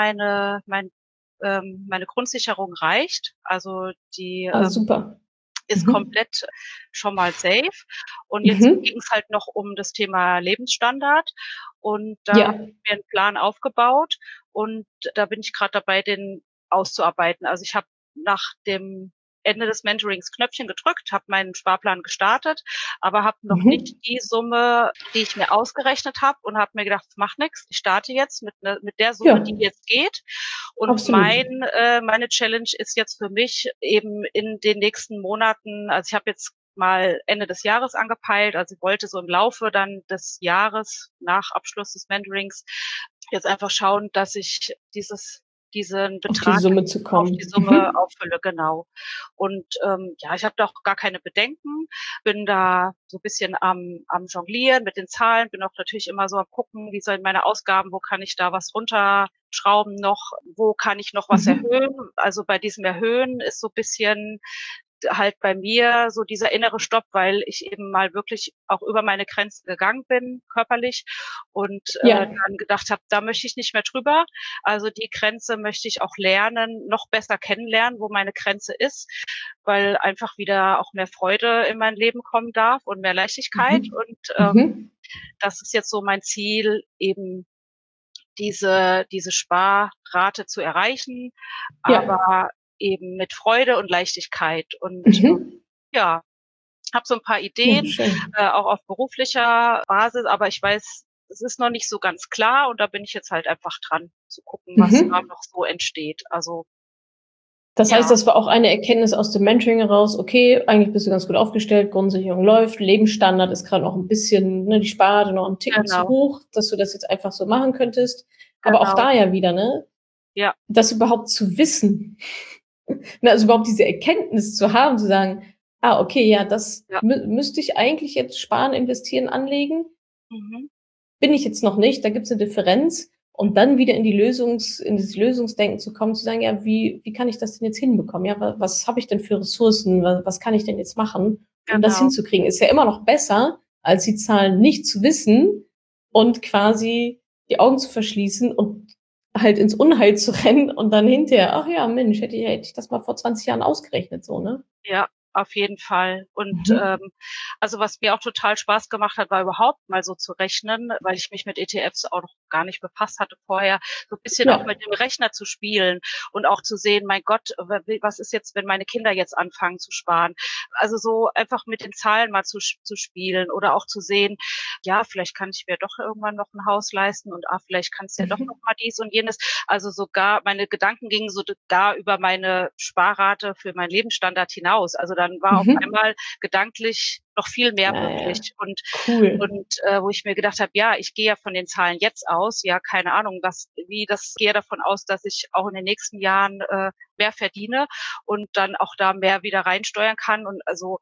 meine Grundsicherung reicht. Also die, Ah, super. ist Mhm. komplett schon mal safe. Und jetzt Mhm. ging's halt noch um das Thema Lebensstandard. Und da habe Ja. ich mir 'n Plan aufgebaut und da bin ich grad dabei, den auszuarbeiten. Also, ich habe nach dem Ende des Mentorings Knöpfchen gedrückt, habe meinen Sparplan gestartet, aber habe noch nicht Mhm. die Summe, die ich mir ausgerechnet habe und habe mir gedacht: „Das macht nix. Ich starte jetzt mit der Summe, Ja, die jetzt geht." Und absolut. meine Challenge ist jetzt für mich eben in den nächsten Monaten, also, ich habe jetzt mal Ende des Jahres angepeilt, also, ich wollte so im Laufe dann des Jahres nach Abschluss des Mentorings jetzt einfach schauen, dass ich diesen Auf die Betrag Summe zu auf die kommen. Summe Mhm. auffülle, genau. Und, ja, ich habe da auch gar keine Bedenken, bin da so bisschen am Jonglieren mit den Zahlen, bin auch natürlich immer so am Gucken, wie sind meine Ausgaben, wo kann ich da was runterschrauben noch, wo kann ich noch was Mhm. erhöhen? Also, bei diesem Erhöhen ist so bisschen halt bei mir so dieser innere Stopp, weil ich eben mal wirklich auch über meine Grenzen gegangen bin, körperlich, und, Ja. dann gedacht habe, da möchte ich nicht mehr drüber. Also, die Grenze möchte ich auch lernen, noch besser kennenlernen, wo meine Grenze ist, weil einfach wieder auch mehr Freude in mein Leben kommen darf und mehr Leichtigkeit. Mhm. Und, Mhm. das ist jetzt so mein Ziel, eben diese Sparrate zu erreichen, Ja. aber eben mit Freude und Leichtigkeit. Und, Mhm. ja, habe so 'n paar Ja, Ideen, schön. auch auf beruflicher Basis, aber ich weiß, es ist noch nicht so ganz klar und da bin ich jetzt halt einfach dran, zu gucken, was da Mhm. noch so entsteht. Also, Das heißt, ja, das war auch eine Erkenntnis aus dem Mentoring heraus: „Okay, eigentlich bist du ganz gut aufgestellt, Grundsicherung läuft, Lebensstandard ist grad noch 'n bisschen, ne, die Sparrate noch 'n Ticken zu genau, hoch, dass du das jetzt einfach so machen könntest." Aber auch genau. da ja wieder, ne, Ja, das überhaupt zu wissen, ne, also überhaupt diese Erkenntnis zu haben, zu sagen: „Ah, okay, ja, das ja. müsste ich eigentlich jetzt sparen, investieren, anlegen. Mhm, Bin ich jetzt noch nicht, da gibt's 'ne Differenz." Und mhm, dann wieder in dieses Lösungsdenken zu kommen, zu sagen: „Ja, wie kann ich das denn jetzt hinbekommen? Ja, was habe ich denn für Ressourcen? Was kann ich denn jetzt machen, um das genau. hinzukriegen?" Ist ja immer noch besser, als die Zahlen nicht zu wissen und quasi die Augen zu verschließen und halt ins Unheil zu rennen und dann hinterher, ach ja, Mensch, hätte ich das mal vor 20 Jahren ausgerechnet, so, ne? Ja, auf jeden Fall. Und, Mhm. also, was mir auch total Spaß gemacht hat, war überhaupt mal so zu rechnen, weil ich mich mit ETFs auch noch gar nicht befasst hatte vorher, so ein bisschen auch Ja. mit dem Rechner zu spielen und auch zu sehen: „Mein Gott, was ist jetzt, wenn meine Kinder jetzt anfangen zu sparen?“ Also, so einfach mit den Zahlen mal zu spielen oder auch zu sehen: „Ja, vielleicht kann ich mir doch irgendwann noch 'n Haus leisten und, vielleicht kannst du ja doch noch Mhm. mal dies und jenes.“ Also, sogar meine Gedanken gingen sogar über meine Sparrate für meinen Lebensstandard hinaus. Also, dann war auf Mhm. einmal gedanklich noch viel mehr Ja, ja. möglich Cool. wo ich mir gedacht habe: „Ja, ich gehe ja von den Zahlen jetzt aus, ja, keine Ahnung, gehe davon aus, dass ich auch in den nächsten Jahren, mehr verdiene und dann auch da mehr wieder reinsteuern kann.“ Und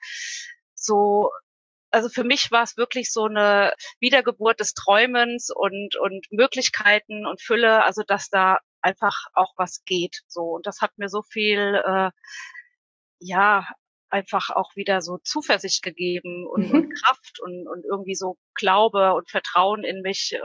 so also, für mich war's wirklich so 'ne Wiedergeburt des Träumens und Möglichkeiten und Fülle, also, dass da einfach auch was geht, so. Und das hat mir so viel, ja, einfach auch wieder so Zuversicht gegeben und Mhm. Kraft und irgendwie so Glaube und Vertrauen in mich.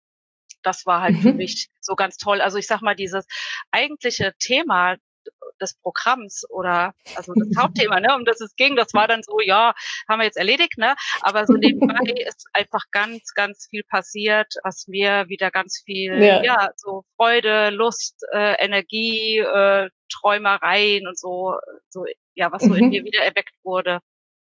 Das war halt für Mhm. mich so ganz toll. Also, ich sage mal, dieses eigentliche Thema des Programms oder also das Hauptthema, ne, um das es ging, das war dann so, ja, haben wir jetzt erledigt, ne? Aber so nebenbei ist einfach ganz, ganz viel passiert, was mir wieder ganz viel, Ja. ja, so Freude, Lust, Energie, Träumereien und so, ja, was so in mir Mhm. wieder erweckt wurde.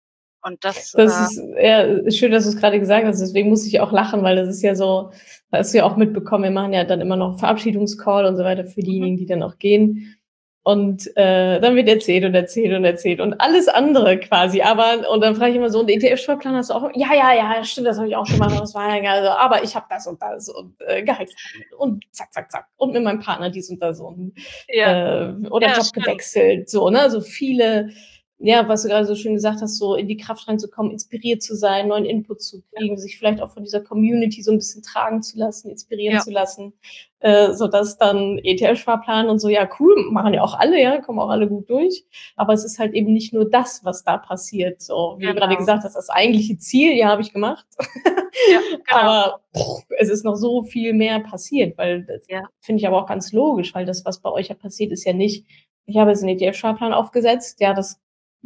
Und das, Das ist ja schön, dass du's grade gesagt hast. Deswegen musste ich auch lachen, weil das ist ja so, hast du ja auch mitbekommen, wir machen ja dann immer noch Verabschiedungscall und so weiter für mhm, diejenigen, die dann auch gehen. Und, dann wird erzählt und erzählt und erzählt und alles andere quasi. Aber und dann frage ich immer so: „Und ETF-Sparplan hast du auch?“ „Ja, ja, ja, stimmt, das habe ich auch gemacht, aber das war ja also, aber ich habe das und Gehaltsverhandlungen und zack, zack, zack und mit meinem Partner dies und das und, ja, oder ja, Job stimmt. gewechselt“, so, ne? So viele, ja, was du gerade so schön gesagt hast, so in die Kraft reinzukommen, inspiriert zu sein, neuen Input zu Ja, kriegen, sich vielleicht auch von dieser Community so 'n bisschen tragen zu lassen, inspirieren ja, zu lassen, sodass dann ETF-Sparplan und so, ja, cool, machen ja auch alle, ja, kommen auch alle gut durch. Aber es ist halt eben nicht nur das, was da passiert. So, wie du gerade genau. gesagt hast, das eigentliche Ziel, ja, habe ich gemacht. Ja, genau. Aber es ist noch so viel mehr passiert, weil das Ja, finde ich aber auch ganz logisch, weil das, was bei euch ja passiert, ist ja nicht, ich habe jetzt 'n ETF-Sparplan aufgesetzt, ja, das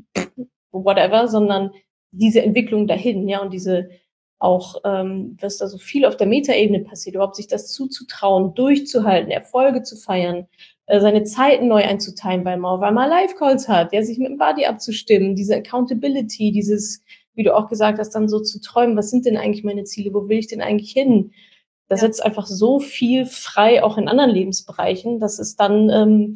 whatever, sondern diese Entwicklung dahin, ja, und diese auch, dass da so viel auf der Metaebene passiert, überhaupt sich das zuzutrauen, durchzuhalten, Erfolge zu feiern, seine Zeiten neu einzuteilen, weil man auf einmal Live-Calls hat, ja, sich mit dem Buddy abzustimmen, diese Accountability, dieses, wie du auch gesagt hast, dann so zu träumen, was sind denn eigentlich meine Ziele, wo will ich denn eigentlich hin? Das ja, setzt einfach so viel frei, auch in anderen Lebensbereichen, dass es dann,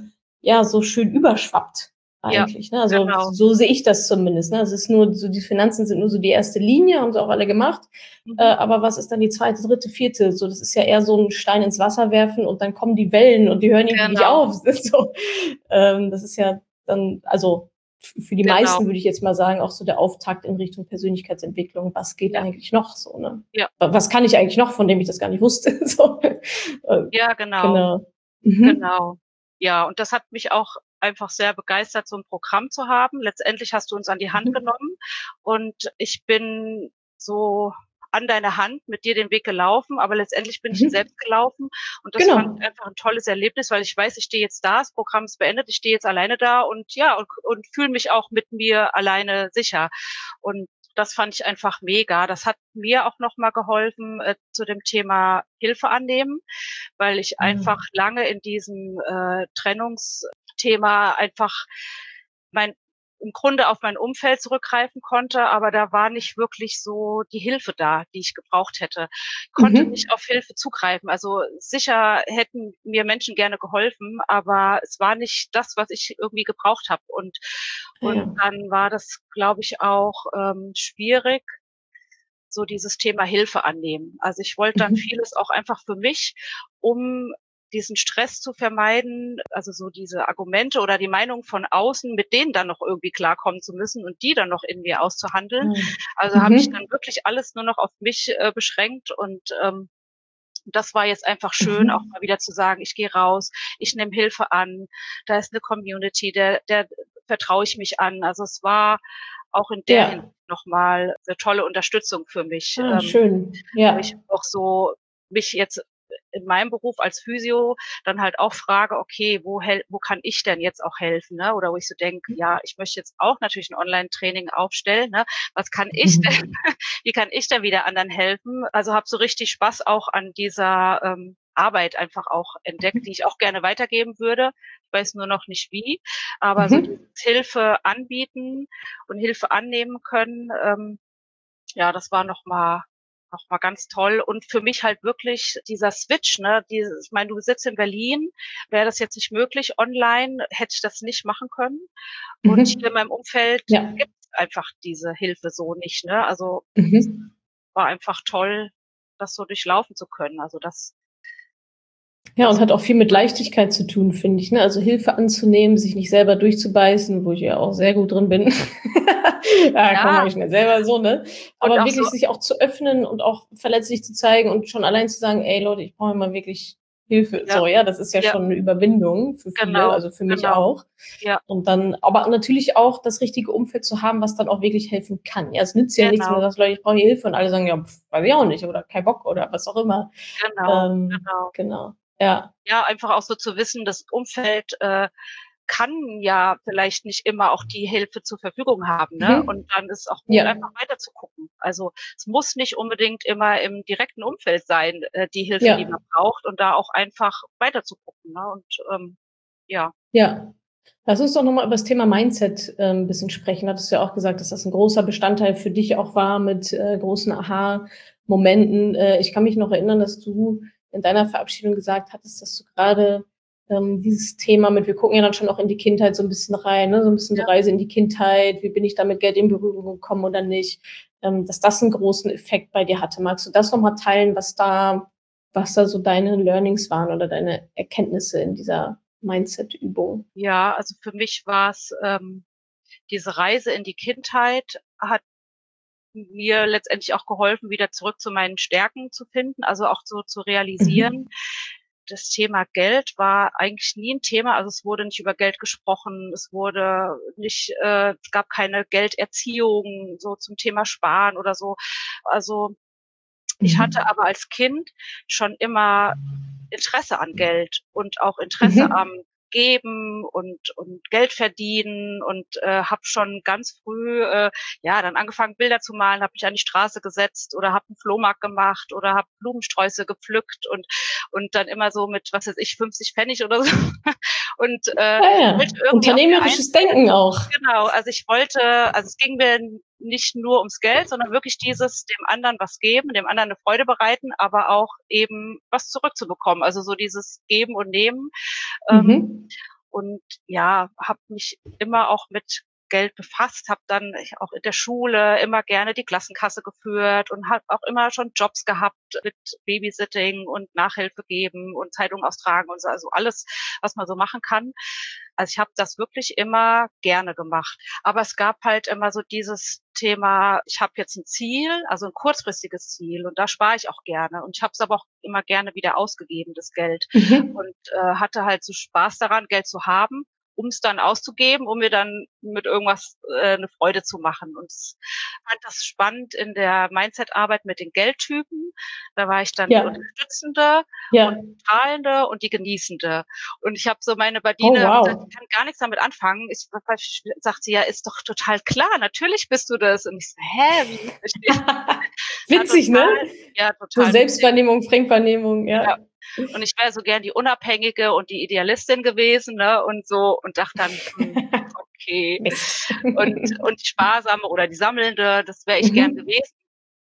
ja, so schön überschwappt ja, eigentlich, ne? Also, genau. so sehe ich das zumindest, ne? Es ist nur so, die Finanzen sind nur so die erste Linie, haben sie auch alle gemacht. Mhm. Aber was ist dann die zweite, dritte, vierte? So, das ist ja eher so 'n Stein ins Wasser werfen und dann kommen die Wellen und die hören irgendwie nicht Genau, auf. Das ist so, das ist ja dann, also, für die genau. meisten würde ich jetzt mal sagen, auch so der Auftakt in Richtung Persönlichkeitsentwicklung. Was geht Ja, eigentlich noch so, ne? ja, Was kann ich eigentlich noch, von dem ich das gar nicht wusste? So. ja, genau, Genau. Mhm. genau. Ja, und das hat mich auch einfach sehr begeistert, so 'n Programm zu haben. Letztendlich hast du uns an die Hand Mhm. genommen und ich bin so an deine Hand mit dir den Weg gelaufen, aber letztendlich bin ich ihn Mhm. selbst gelaufen und das fand ich Genau. einfach 'n tolles Erlebnis, weil ich weiß, ich stehe jetzt da, das Programm ist beendet, ich stehe jetzt alleine da und ja, und fühle mich auch mit mir alleine sicher. Und das fand ich einfach mega. Das hat mir auch noch mal geholfen, zu dem Thema Hilfe annehmen, weil ich einfach Ah. lange in diesem, Trennungsthema einfach mein im Grunde auf mein Umfeld zurückgreifen konnte, aber da war nicht wirklich so die Hilfe da, die ich gebraucht hätte. Konnte nicht Mhm. auf Hilfe zugreifen. Also, sicher hätten mir Menschen gerne geholfen, aber es war nicht das, was ich irgendwie gebraucht habe. Und Ja. dann war das, glaube ich, auch, schwierig, so dieses Thema Hilfe annehmen. Also, ich wollte dann Mhm. vieles auch einfach für mich, um diesen Stress zu vermeiden, also, so diese Argumente oder die Meinung von außen, mit denen dann noch irgendwie klarkommen zu müssen und die dann noch in mir auszuhandeln. Ah. Also, habe ich dann Mhm. wirklich alles nur noch auf mich, beschränkt und, das war jetzt einfach schön, auch Mhm. mal wieder zu sagen: „Ich gehe raus, ich nehme Hilfe an, da ist 'ne Community, der vertraue ich mich an? Also es war auch in der Hinsicht nochmal eine tolle Unterstützung für mich, Schön. wo ich Ja. auch so mich jetzt in meinem Beruf als Physio dann halt auch frage, okay, wo kann ich denn jetzt auch helfen, ne? Oder wo ich so denke, ja, ich möchte jetzt auch natürlich 'n Online-Training aufstellen, ne? Was kann ich denn wie kann ich denn wieder anderen helfen? Also, habe so richtig Spaß auch an dieser, Arbeit einfach auch entdeckt, die ich auch gerne weitergeben würde. Ich weiß nur noch nicht wie, aber so dieses Mhm. Hilfe anbieten und Hilfe annehmen können, ja, das war noch mal ganz toll und für mich halt wirklich dieser Switch, ne? Ich meine, du sitzt in Berlin, wäre das jetzt nicht möglich online, hätte ich das nicht machen können. Und hier in Mhm. meinem Umfeld Ja. gibt's einfach diese Hilfe so nicht, ne? Also, es Mhm. war einfach toll, das so durchlaufen zu können. Also, Ja, und das hat auch viel mit Leichtigkeit zu tun, finde ich, ne? Also, Hilfe anzunehmen, sich nicht selber durchzubeißen, wo ich ja auch sehr gut drin bin. Ja, komm, ja, mache ich schnell selber so, ne? und Aber auch so wirklich sich auch zu öffnen und auch verletzlich zu zeigen und schon allein zu sagen: „Ey Leute, ich brauche mal wirklich Hilfe." ja, So, ja, das ist ja ja, schon 'ne Überwindung für viele, genau, also für mich genau. auch. Ja, Und dann aber natürlich auch das richtige Umfeld zu haben, was dann auch wirklich helfen kann. Ja, es nützt ja nichts, wenn du genau, sagst: „Leute, ich brauche hier Hilfe" und alle sagen: „Ja, weiß ich auch nicht" oder „kein Bock" oder was auch immer. genau, genau. Genau. Ja. Ja, einfach auch so zu wissen, das Umfeld, kann ja vielleicht nicht immer auch die Hilfe zur Verfügung haben, ne? Mhm. Und dann ist auch gut, Ja. einfach weiter zu gucken. Also, es muss nicht unbedingt immer im direkten Umfeld sein, die Hilfe, die Ja. man braucht und da auch einfach weiter zu gucken, ne? Und, ja. Ja. Lass uns doch noch mal über das Thema Mindset, 'n bisschen sprechen. Hattest du ja auch gesagt, dass das 'n großer Bestandteil für dich auch war mit, großen Aha-Momenten. Ich kann mich noch erinnern, dass du in deiner Verabschiedung gesagt hattest, dass du grade, dieses Thema mit wir gucken ja dann schon auch in die Kindheit so 'n bisschen rein, ne, so 'n bisschen so Ja. Reise in die Kindheit. Wie bin ich da mit Geld in Berührung gekommen oder nicht? Dass das 'n großen Effekt bei dir hatte. Magst du das noch mal teilen, was da so deine Learnings waren oder deine Erkenntnisse in dieser Mindset-Übung? Ja, also für mich war's, diese Reise in die Kindheit hat mir letztendlich auch geholfen, wieder zurück zu meinen Stärken zu finden, also auch so zu realisieren, Mhm. das Thema Geld war eigentlich nie 'n Thema. Also, es wurde nicht über Geld gesprochen. Es gab keine Gelderziehung, so zum Thema Sparen oder so. Also, ich hatte Mhm. aber als Kind schon immer Interesse an Geld und auch Interesse am Mhm. Geben und Geld verdienen und, habe schon ganz früh, ja, dann angefangen, Bilder zu malen, habe mich an die Straße gesetzt oder habe 'n Flohmarkt gemacht oder habe Blumensträuße gepflückt und dann immer so mit, was weiß ich, 50 Pfennig oder so und, Ah ja, wollte irgendwie auf der einen unternehmerisches Denken auch. Genau, also es ging mir nicht nur ums Geld, sondern wirklich dieses dem anderen was geben, dem anderen 'ne Freude bereiten, aber auch eben was zurückzubekommen. Also, so dieses Geben und Nehmen. Ähm, Mhm. und ja, habe mich immer auch mit Geld befasst, habe dann auch in der Schule immer gerne die Klassenkasse geführt und habe auch immer schon Jobs gehabt mit Babysitting und Nachhilfe geben und Zeitung austragen und so, also alles, was man so machen kann. Also, ich habe das wirklich immer gerne gemacht. Aber es gab halt immer so dieses Thema, ich habe jetzt 'n Ziel, also 'n kurzfristiges Ziel und da spare ich auch gerne und ich habe es aber auch immer gerne wieder ausgegeben, das Geld Mhm. und, hatte halt so Spaß daran, Geld zu haben, um's dann auszugeben, um mir dann mit irgendwas, 'ne Freude zu machen. Und fand das spannend in der Mindset-Arbeit mit den Geldtypen. Da war ich dann die Ja, Unterstützende und ja. die Strahlende und die Genießende. Und ich habe so meine Oh, Badine habe gesagt: „Ich wow. kann gar nix damit anfangen." Sagt sie: „Ja, ist doch total klar, natürlich bist du das." Und ich so: „Hä, wie?" Verstehe war Witzig, ne? total ja, So total witzig. Selbstwahrnehmung, Fremdwahrnehmung, Ja. ja. Und ich wäre so gern die Unabhängige und die Idealistin gewesen, ne, und so und dachte dann: okay." Mist. Und die Sparsame oder die Sammelnde, das wäre ich gern Mhm. gewesen.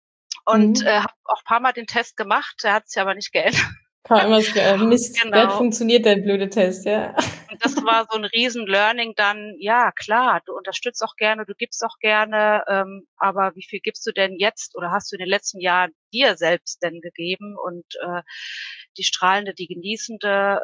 Und, Mhm. habe auch paarmal den Test gemacht, der hat sich aber nicht geändert. Kam immer das Mist, der hat Genau. funktioniert, der blöde Test, ja. Und das war so 'n Riesen-Learning dann, ja klar, du unterstützt auch gerne, du gibst auch gerne, aber wie viel gibst du denn jetzt oder hast du in den letzten Jahren dir selbst denn gegeben? Und, die Strahlende, die Genießende,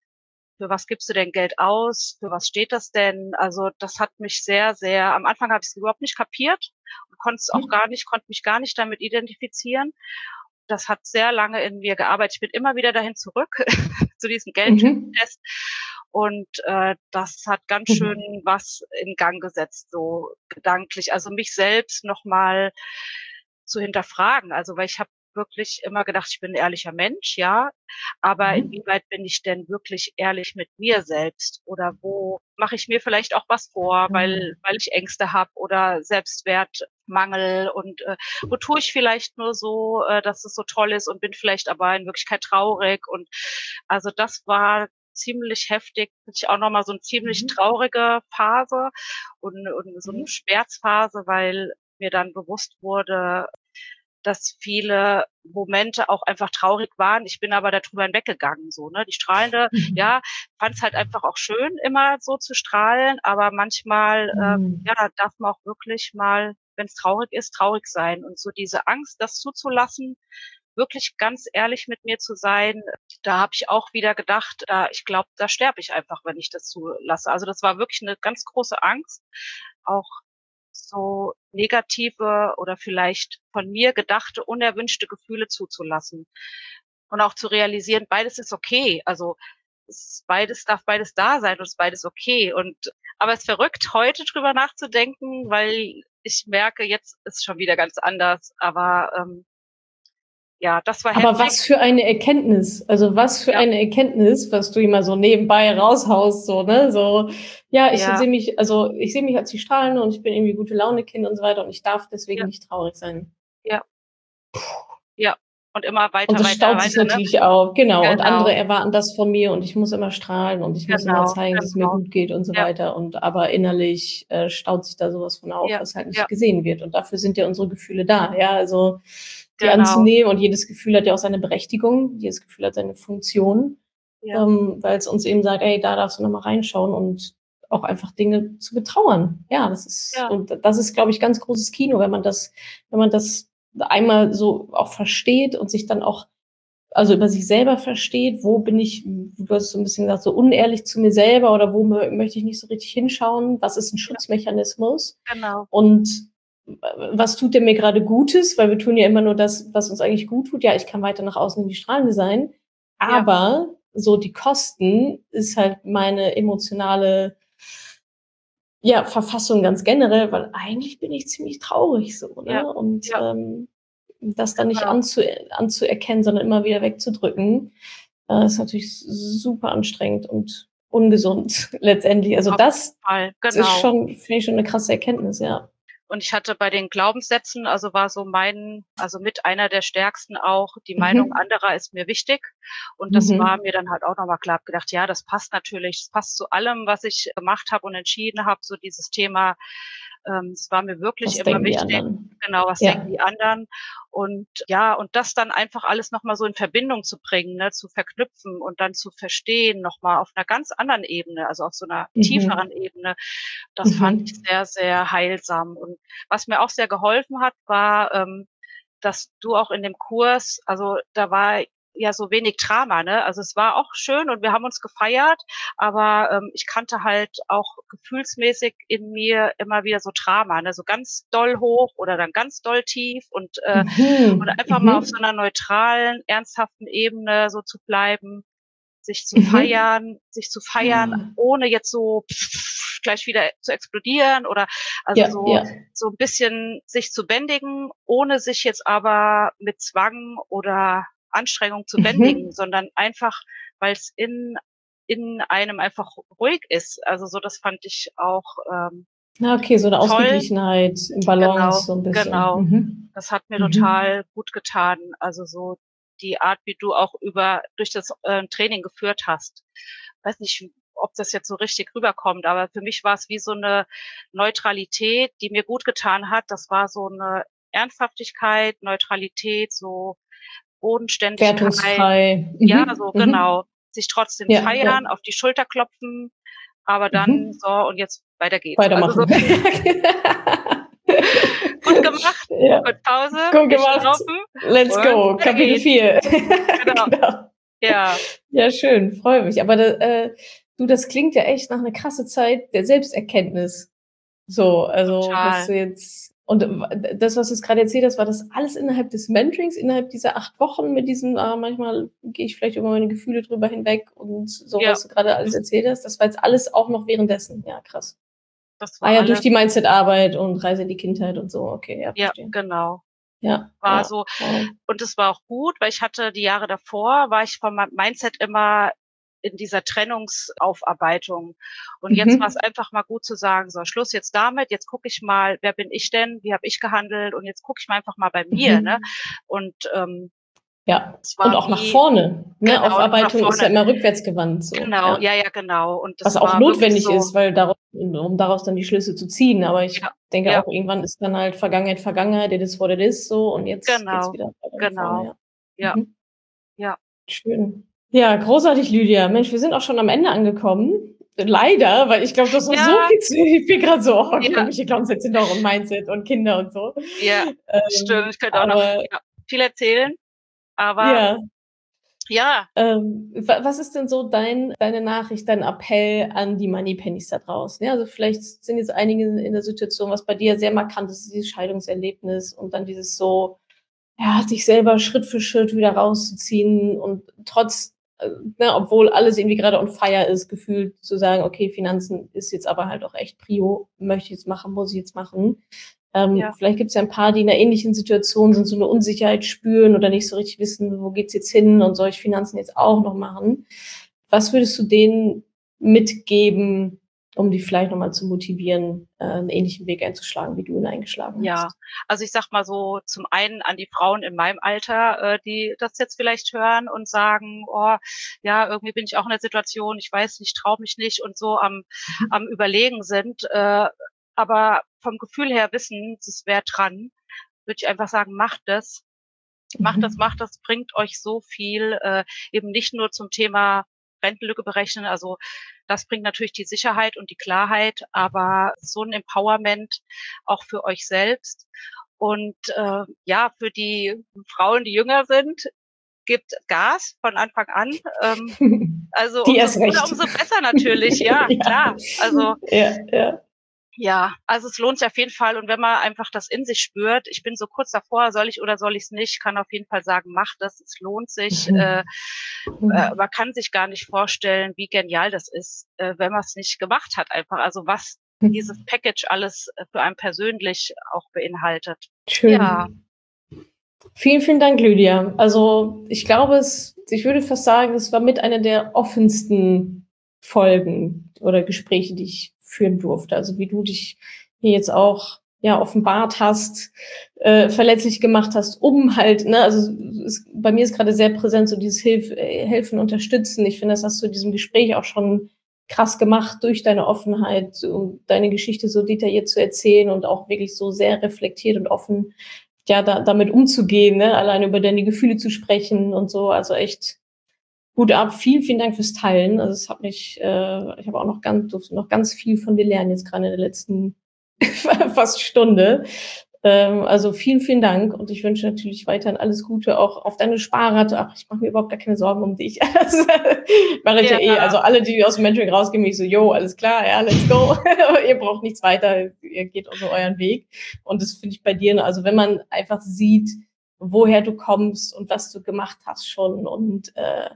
für was gibst du denn Geld aus? Für was steht das denn? Also, das hat mich sehr, sehr am Anfang habe ich's überhaupt nicht kapiert und konnte mich gar nicht damit identifizieren. Das hat sehr lange in mir gearbeitet. Ich bin immer wieder dahin zurück zu diesem Mhm. Geldtypentest Und das hat ganz schön was in Gang gesetzt, so gedanklich. Also mich selbst nochmal zu hinterfragen. Also weil ich habe wirklich immer gedacht, ich bin ein ehrlicher Mensch, ja, aber Mhm. inwieweit bin ich denn wirklich ehrlich mit mir selbst? Oder wo mache ich mir vielleicht auch was vor, Mhm. weil ich Ängste habe oder Selbstwertmangel und wo tue ich vielleicht nur so, dass es so toll ist und bin vielleicht aber in Wirklichkeit traurig. Und also das war ziemlich heftig, hatte ich auch noch mal so eine ziemlich Mhm. traurige Phase und so eine Mhm. Schmerzphase, weil mir dann bewusst wurde, dass viele Momente auch einfach traurig waren. Ich bin aber da drüber hinweggegangen, so, ne? Die strahlende, Mhm. ja, fand's halt einfach auch schön, immer so zu strahlen, aber manchmal, Mhm. ja, darf man auch wirklich mal, wenn's traurig ist, traurig sein. Und so diese Angst, das zuzulassen, wirklich ganz ehrlich mit mir zu sein, da habe ich auch wieder gedacht, ich glaube, da sterbe ich einfach, wenn ich das zulasse. Also, das war wirklich 'ne ganz große Angst, auch so negative oder vielleicht von mir gedachte, unerwünschte Gefühle zuzulassen und auch zu realisieren, beides ist okay. Also, darf beides da sein und ist beides okay. Und aber es ist verrückt, heute drüber nachzudenken, weil ich merke, jetzt ist schon wieder ganz anders. Aber, ja, das war Aber heftig. was für eine Erkenntnis. Also was für Ja, eine Erkenntnis, was du immer so nebenbei raushaust, so, ne? So, ja, ja, ich sehe mich als die Strahlende und ich bin irgendwie gute Laune Kind und so weiter und ich darf deswegen ja, nicht traurig sein. ja, ja. Und immer Und weiter, das weiter, staut sich weiter, ne? natürlich auf. Genau. Und andere Genau, erwarten das von mir und ich muss immer strahlen und ich muss immer genau, zeigen, dass es mir genau. gut geht und so Ja, weiter. Und aber innerlich staut sich da sowas von auf, ja, was halt nicht ja, gesehen wird. Und dafür sind ja unsere Gefühle da. Ja, also die genau. anzunehmen und jedes Gefühl hat ja auch seine Berechtigung, jedes Gefühl hat seine Funktion, Ja, weil es uns eben sagt, ey, da darfst du nochmal reinschauen und auch einfach Dinge zu betrauern. Ja, ja, und das ist, glaube ich, ganz großes Kino, wenn man das einmal so auch versteht und sich dann auch also über sich selber versteht, wo bin ich, du hast so ein bisschen gesagt, so unehrlich zu mir selber oder wo möchte ich nicht so richtig hinschauen, was ist ein ja, Schutzmechanismus genau. und was tut der mir gerade Gutes, weil wir tun ja immer nur das, was uns eigentlich gut tut. Ja, ich kann weiter nach außen in die Strahlende sein, Ja, aber so die Kosten ist halt meine emotionale ja, Verfassung ganz generell, weil eigentlich bin ich ziemlich traurig so, ja, ne? Und ja, das dann nicht genau. anzuerkennen, sondern immer wieder wegzudrücken, ist natürlich super anstrengend und ungesund letztendlich. Also Auf jeden das Fall, ist genau. schon, finde ich schon eine krasse Erkenntnis, ja. Und ich hatte bei den Glaubenssätzen, also war so also mit einer der stärksten auch, die Meinung Mhm. anderer ist mir wichtig. Und das war Mhm. mir dann halt auch noch mal klar. Habe gedacht, ja, das passt natürlich. Das passt zu allem, was ich gemacht habe und entschieden habe, so dieses Thema. Es war mir wirklich Was immer denken die wichtig. anderen? Genau, was denken Ja. die anderen? Und ja, und das dann einfach alles noch mal so in Verbindung zu bringen, ne, zu verknüpfen und dann zu verstehen, noch mal auf 'ner ganz anderen Ebene, also auf so 'ner Mhm. tieferen Ebene. Das fand ich Mhm. sehr, sehr heilsam. Und was mir auch sehr geholfen hat, war, dass du auch in dem Kurs, also, da war ja so wenig Drama, ne? Also, es war auch schön und wir haben uns gefeiert, aber, ich kannte halt auch gefühlsmäßig in mir immer wieder so Drama, ne? So ganz doll hoch oder dann ganz doll tief und Mhm. einfach mal auf so Mhm. 'ner neutralen, ernsthaften Ebene so zu bleiben, Mhm. sich zu feiern, ohne jetzt so gleich wieder zu explodieren oder also Ja, so ja. so 'n bisschen sich zu bändigen, ohne sich jetzt aber mit Zwang oder Anstrengung zu bändigen, Mhm. sondern einfach, weil's in einem einfach ruhig ist. Also so, das fand ich auch, Na, okay, so 'ne toll. Ausgeglichenheit, Genau, Balance so 'n bisschen. genau. Mhm. Das hat mir Mhm. total gut getan. Also, so die Art, wie du auch durch das, Training geführt hast. Weiß nicht, ob das jetzt so richtig rüberkommt, aber für mich war's wie so 'ne Neutralität, die mir gut getan hat. Das war so 'ne Ernsthaftigkeit, Neutralität, so Bodenständigkeit. Wertungsfrei. Ja, Mhm. so Mhm. genau. Sich trotzdem Ja, ja. feiern, auf die Schulter klopfen, aber dann Mhm. so und jetzt weiter geht's. Also so Weitermachen. gut gemacht, Ja. kurz Pause, Gut Bierchen gemacht. saufen Let's und go. weiter Kapitel geht's. 4. Genau. Genau. Ja, Ja, schön, freue mich. Aber du, das klingt ja echt nach 'ne krasse Zeit der Selbsterkenntnis. So, also, was total. du jetzt Und das, was du jetzt gerade erzählt hast, war das alles innerhalb des Mentorings, innerhalb dieser 8 Wochen mit diesem, manchmal gehe ich vielleicht über meine Gefühle drüber hinweg und so, was du gerade alles erzählt hast. Das war jetzt alles auch noch währenddessen. Ja, krass. Das war durch die Mindset-Arbeit und Reise in die Kindheit und so. Okay, ja, verstehe. Ja, genau. Ja. War so. Und es war auch gut, weil ich hatte die Jahre davor, war ich von meinem Mindset immer in dieser Trennungsaufarbeitung. Und jetzt war es einfach mal gut zu sagen, so, Schluss jetzt damit, jetzt gucke ich mal, wer bin ich denn, wie habe ich gehandelt und jetzt gucke ich mal einfach mal bei mir, ne? Und ja, und auch nach vorne. Ne? Genau, Aufarbeitung ist ja immer rückwärtsgewandt. So. Genau, ja, genau. Und das was auch notwendig so, ist, weil um daraus dann die Schlüsse zu ziehen. Aber ich denke auch, irgendwann ist dann halt Vergangenheit, it is what it is, so, und jetzt geht's wieder weiter vorne. Ja. Schön. Ja, großartig, Lydia. Mensch, wir sind auch schon am Ende angekommen. Leider, weil ich glaube, das war so viel gerade so, irgendwelche Glaubenssätze sind auch und Mindset und Kinder und so. Ja, stimmt. Ich könnte auch noch viel erzählen, aber was ist denn so deine Nachricht, dein Appell an die Moneypennies da draußen? Ja, also vielleicht sind jetzt einige in der Situation, was bei dir sehr markant ist, dieses Scheidungserlebnis und dann dieses so, sich selber Schritt für Schritt wieder rauszuziehen und trotz, obwohl alles irgendwie gerade on fire ist, gefühlt zu sagen, okay, Finanzen ist jetzt aber halt auch echt Prio, möchte ich jetzt machen, muss ich jetzt machen. Vielleicht gibt es ja ein paar, die in einer ähnlichen Situation sind, so eine Unsicherheit spüren oder nicht so richtig wissen, wo geht's jetzt hin und soll ich Finanzen jetzt auch noch machen? Was würdest du denen mitgeben, um die vielleicht nochmal zu motivieren, einen ähnlichen Weg einzuschlagen, wie du ihn eingeschlagen hast? Ja, also ich sag mal so, zum einen an die Frauen in meinem Alter, die das jetzt vielleicht hören und sagen, oh, ja, irgendwie bin ich auch in der Situation, ich weiß nicht, traue mich nicht und so am Überlegen sind, aber vom Gefühl her wissen, es wäre dran, würde ich einfach sagen, macht das. Macht das, bringt euch so viel, eben nicht nur zum Thema Rentenlücke berechnen, also das bringt natürlich die Sicherheit und die Klarheit, aber so ein Empowerment auch für euch selbst. Und für die Frauen, die jünger sind, gibt Gas von Anfang an. Also umso besser natürlich, klar. Also ja, also es lohnt sich auf jeden Fall. Und wenn man einfach das in sich spürt, ich bin so kurz davor, soll ich oder soll ich es nicht, kann auf jeden Fall sagen, mach das, es lohnt sich. Man kann sich gar nicht vorstellen, wie genial das ist, wenn man es nicht gemacht hat einfach. Also was dieses Package alles für einen persönlich auch beinhaltet. Schön. Ja. Vielen, vielen Dank, Lydia. Also ich glaube, ich würde fast sagen, es war mit einer der offensten Folgen oder Gespräche, die ich führen durfte. Also wie du dich hier jetzt auch offenbart hast, verletzlich gemacht hast, um halt, also bei mir ist gerade sehr präsent so dieses Helfen, Unterstützen. Ich finde, das hast du in diesem Gespräch auch schon krass gemacht durch deine Offenheit, um deine Geschichte so detailliert zu erzählen und auch wirklich so sehr reflektiert und offen damit umzugehen, ne? Allein über deine Gefühle zu sprechen und so. Also echt Hut ab. Vielen, vielen Dank fürs Teilen. Also es hat mich, ich habe auch durfte noch ganz viel von dir lernen, jetzt gerade in der letzten fast Stunde. Also vielen, vielen Dank und ich wünsche natürlich weiterhin alles Gute, auch auf deine Sparrate. Ach, ich mache mir überhaupt gar keine Sorgen um dich. Das mache ich ja. Also alle, die aus dem Mentoring rausgehen, mich so, yo, alles klar, ja, let's go. Ihr braucht nichts weiter, ihr geht also euren Weg. Und das finde ich bei dir, also wenn man einfach sieht, woher du kommst und was du gemacht hast schon und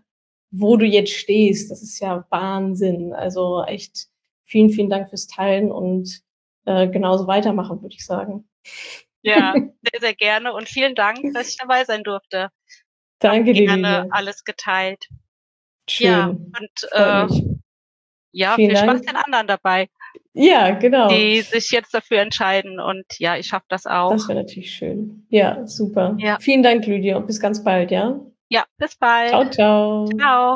wo du jetzt stehst, das ist ja Wahnsinn. Also echt vielen, vielen Dank fürs Teilen und genauso weitermachen, würde ich sagen. Ja, sehr, sehr gerne und vielen Dank, dass ich dabei sein durfte. Danke dir, gerne alles geteilt. Schön. Ja, und viel Spaß den anderen dabei. Ja, genau. Die sich jetzt dafür entscheiden und ja, ich schaffe das auch. Das wäre natürlich schön. Ja, super. Ja. Vielen Dank, Lydia, und bis ganz bald, ja? Ja, bis bald. Ciao, ciao. Ciao.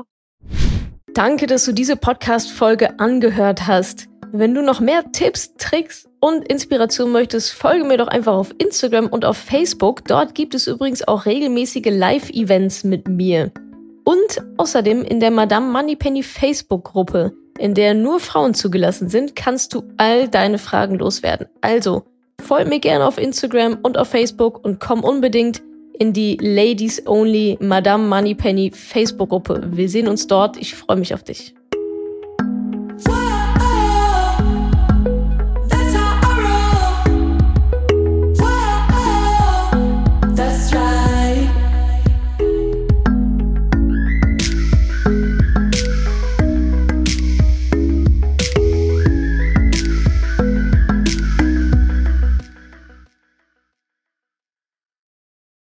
Danke, dass du diese Podcast-Folge angehört hast. Wenn du noch mehr Tipps, Tricks und Inspiration möchtest, folge mir doch einfach auf Instagram und auf Facebook. Dort gibt es übrigens auch regelmäßige Live-Events mit mir. Und außerdem in der Madame Moneypenny Facebook-Gruppe, in der nur Frauen zugelassen sind, kannst du all deine Fragen loswerden. Also, folg mir gerne auf Instagram und auf Facebook und komm unbedingt in die Ladies Only Madame Moneypenny Facebook-Gruppe. Wir sehen uns dort. Ich freue mich auf dich.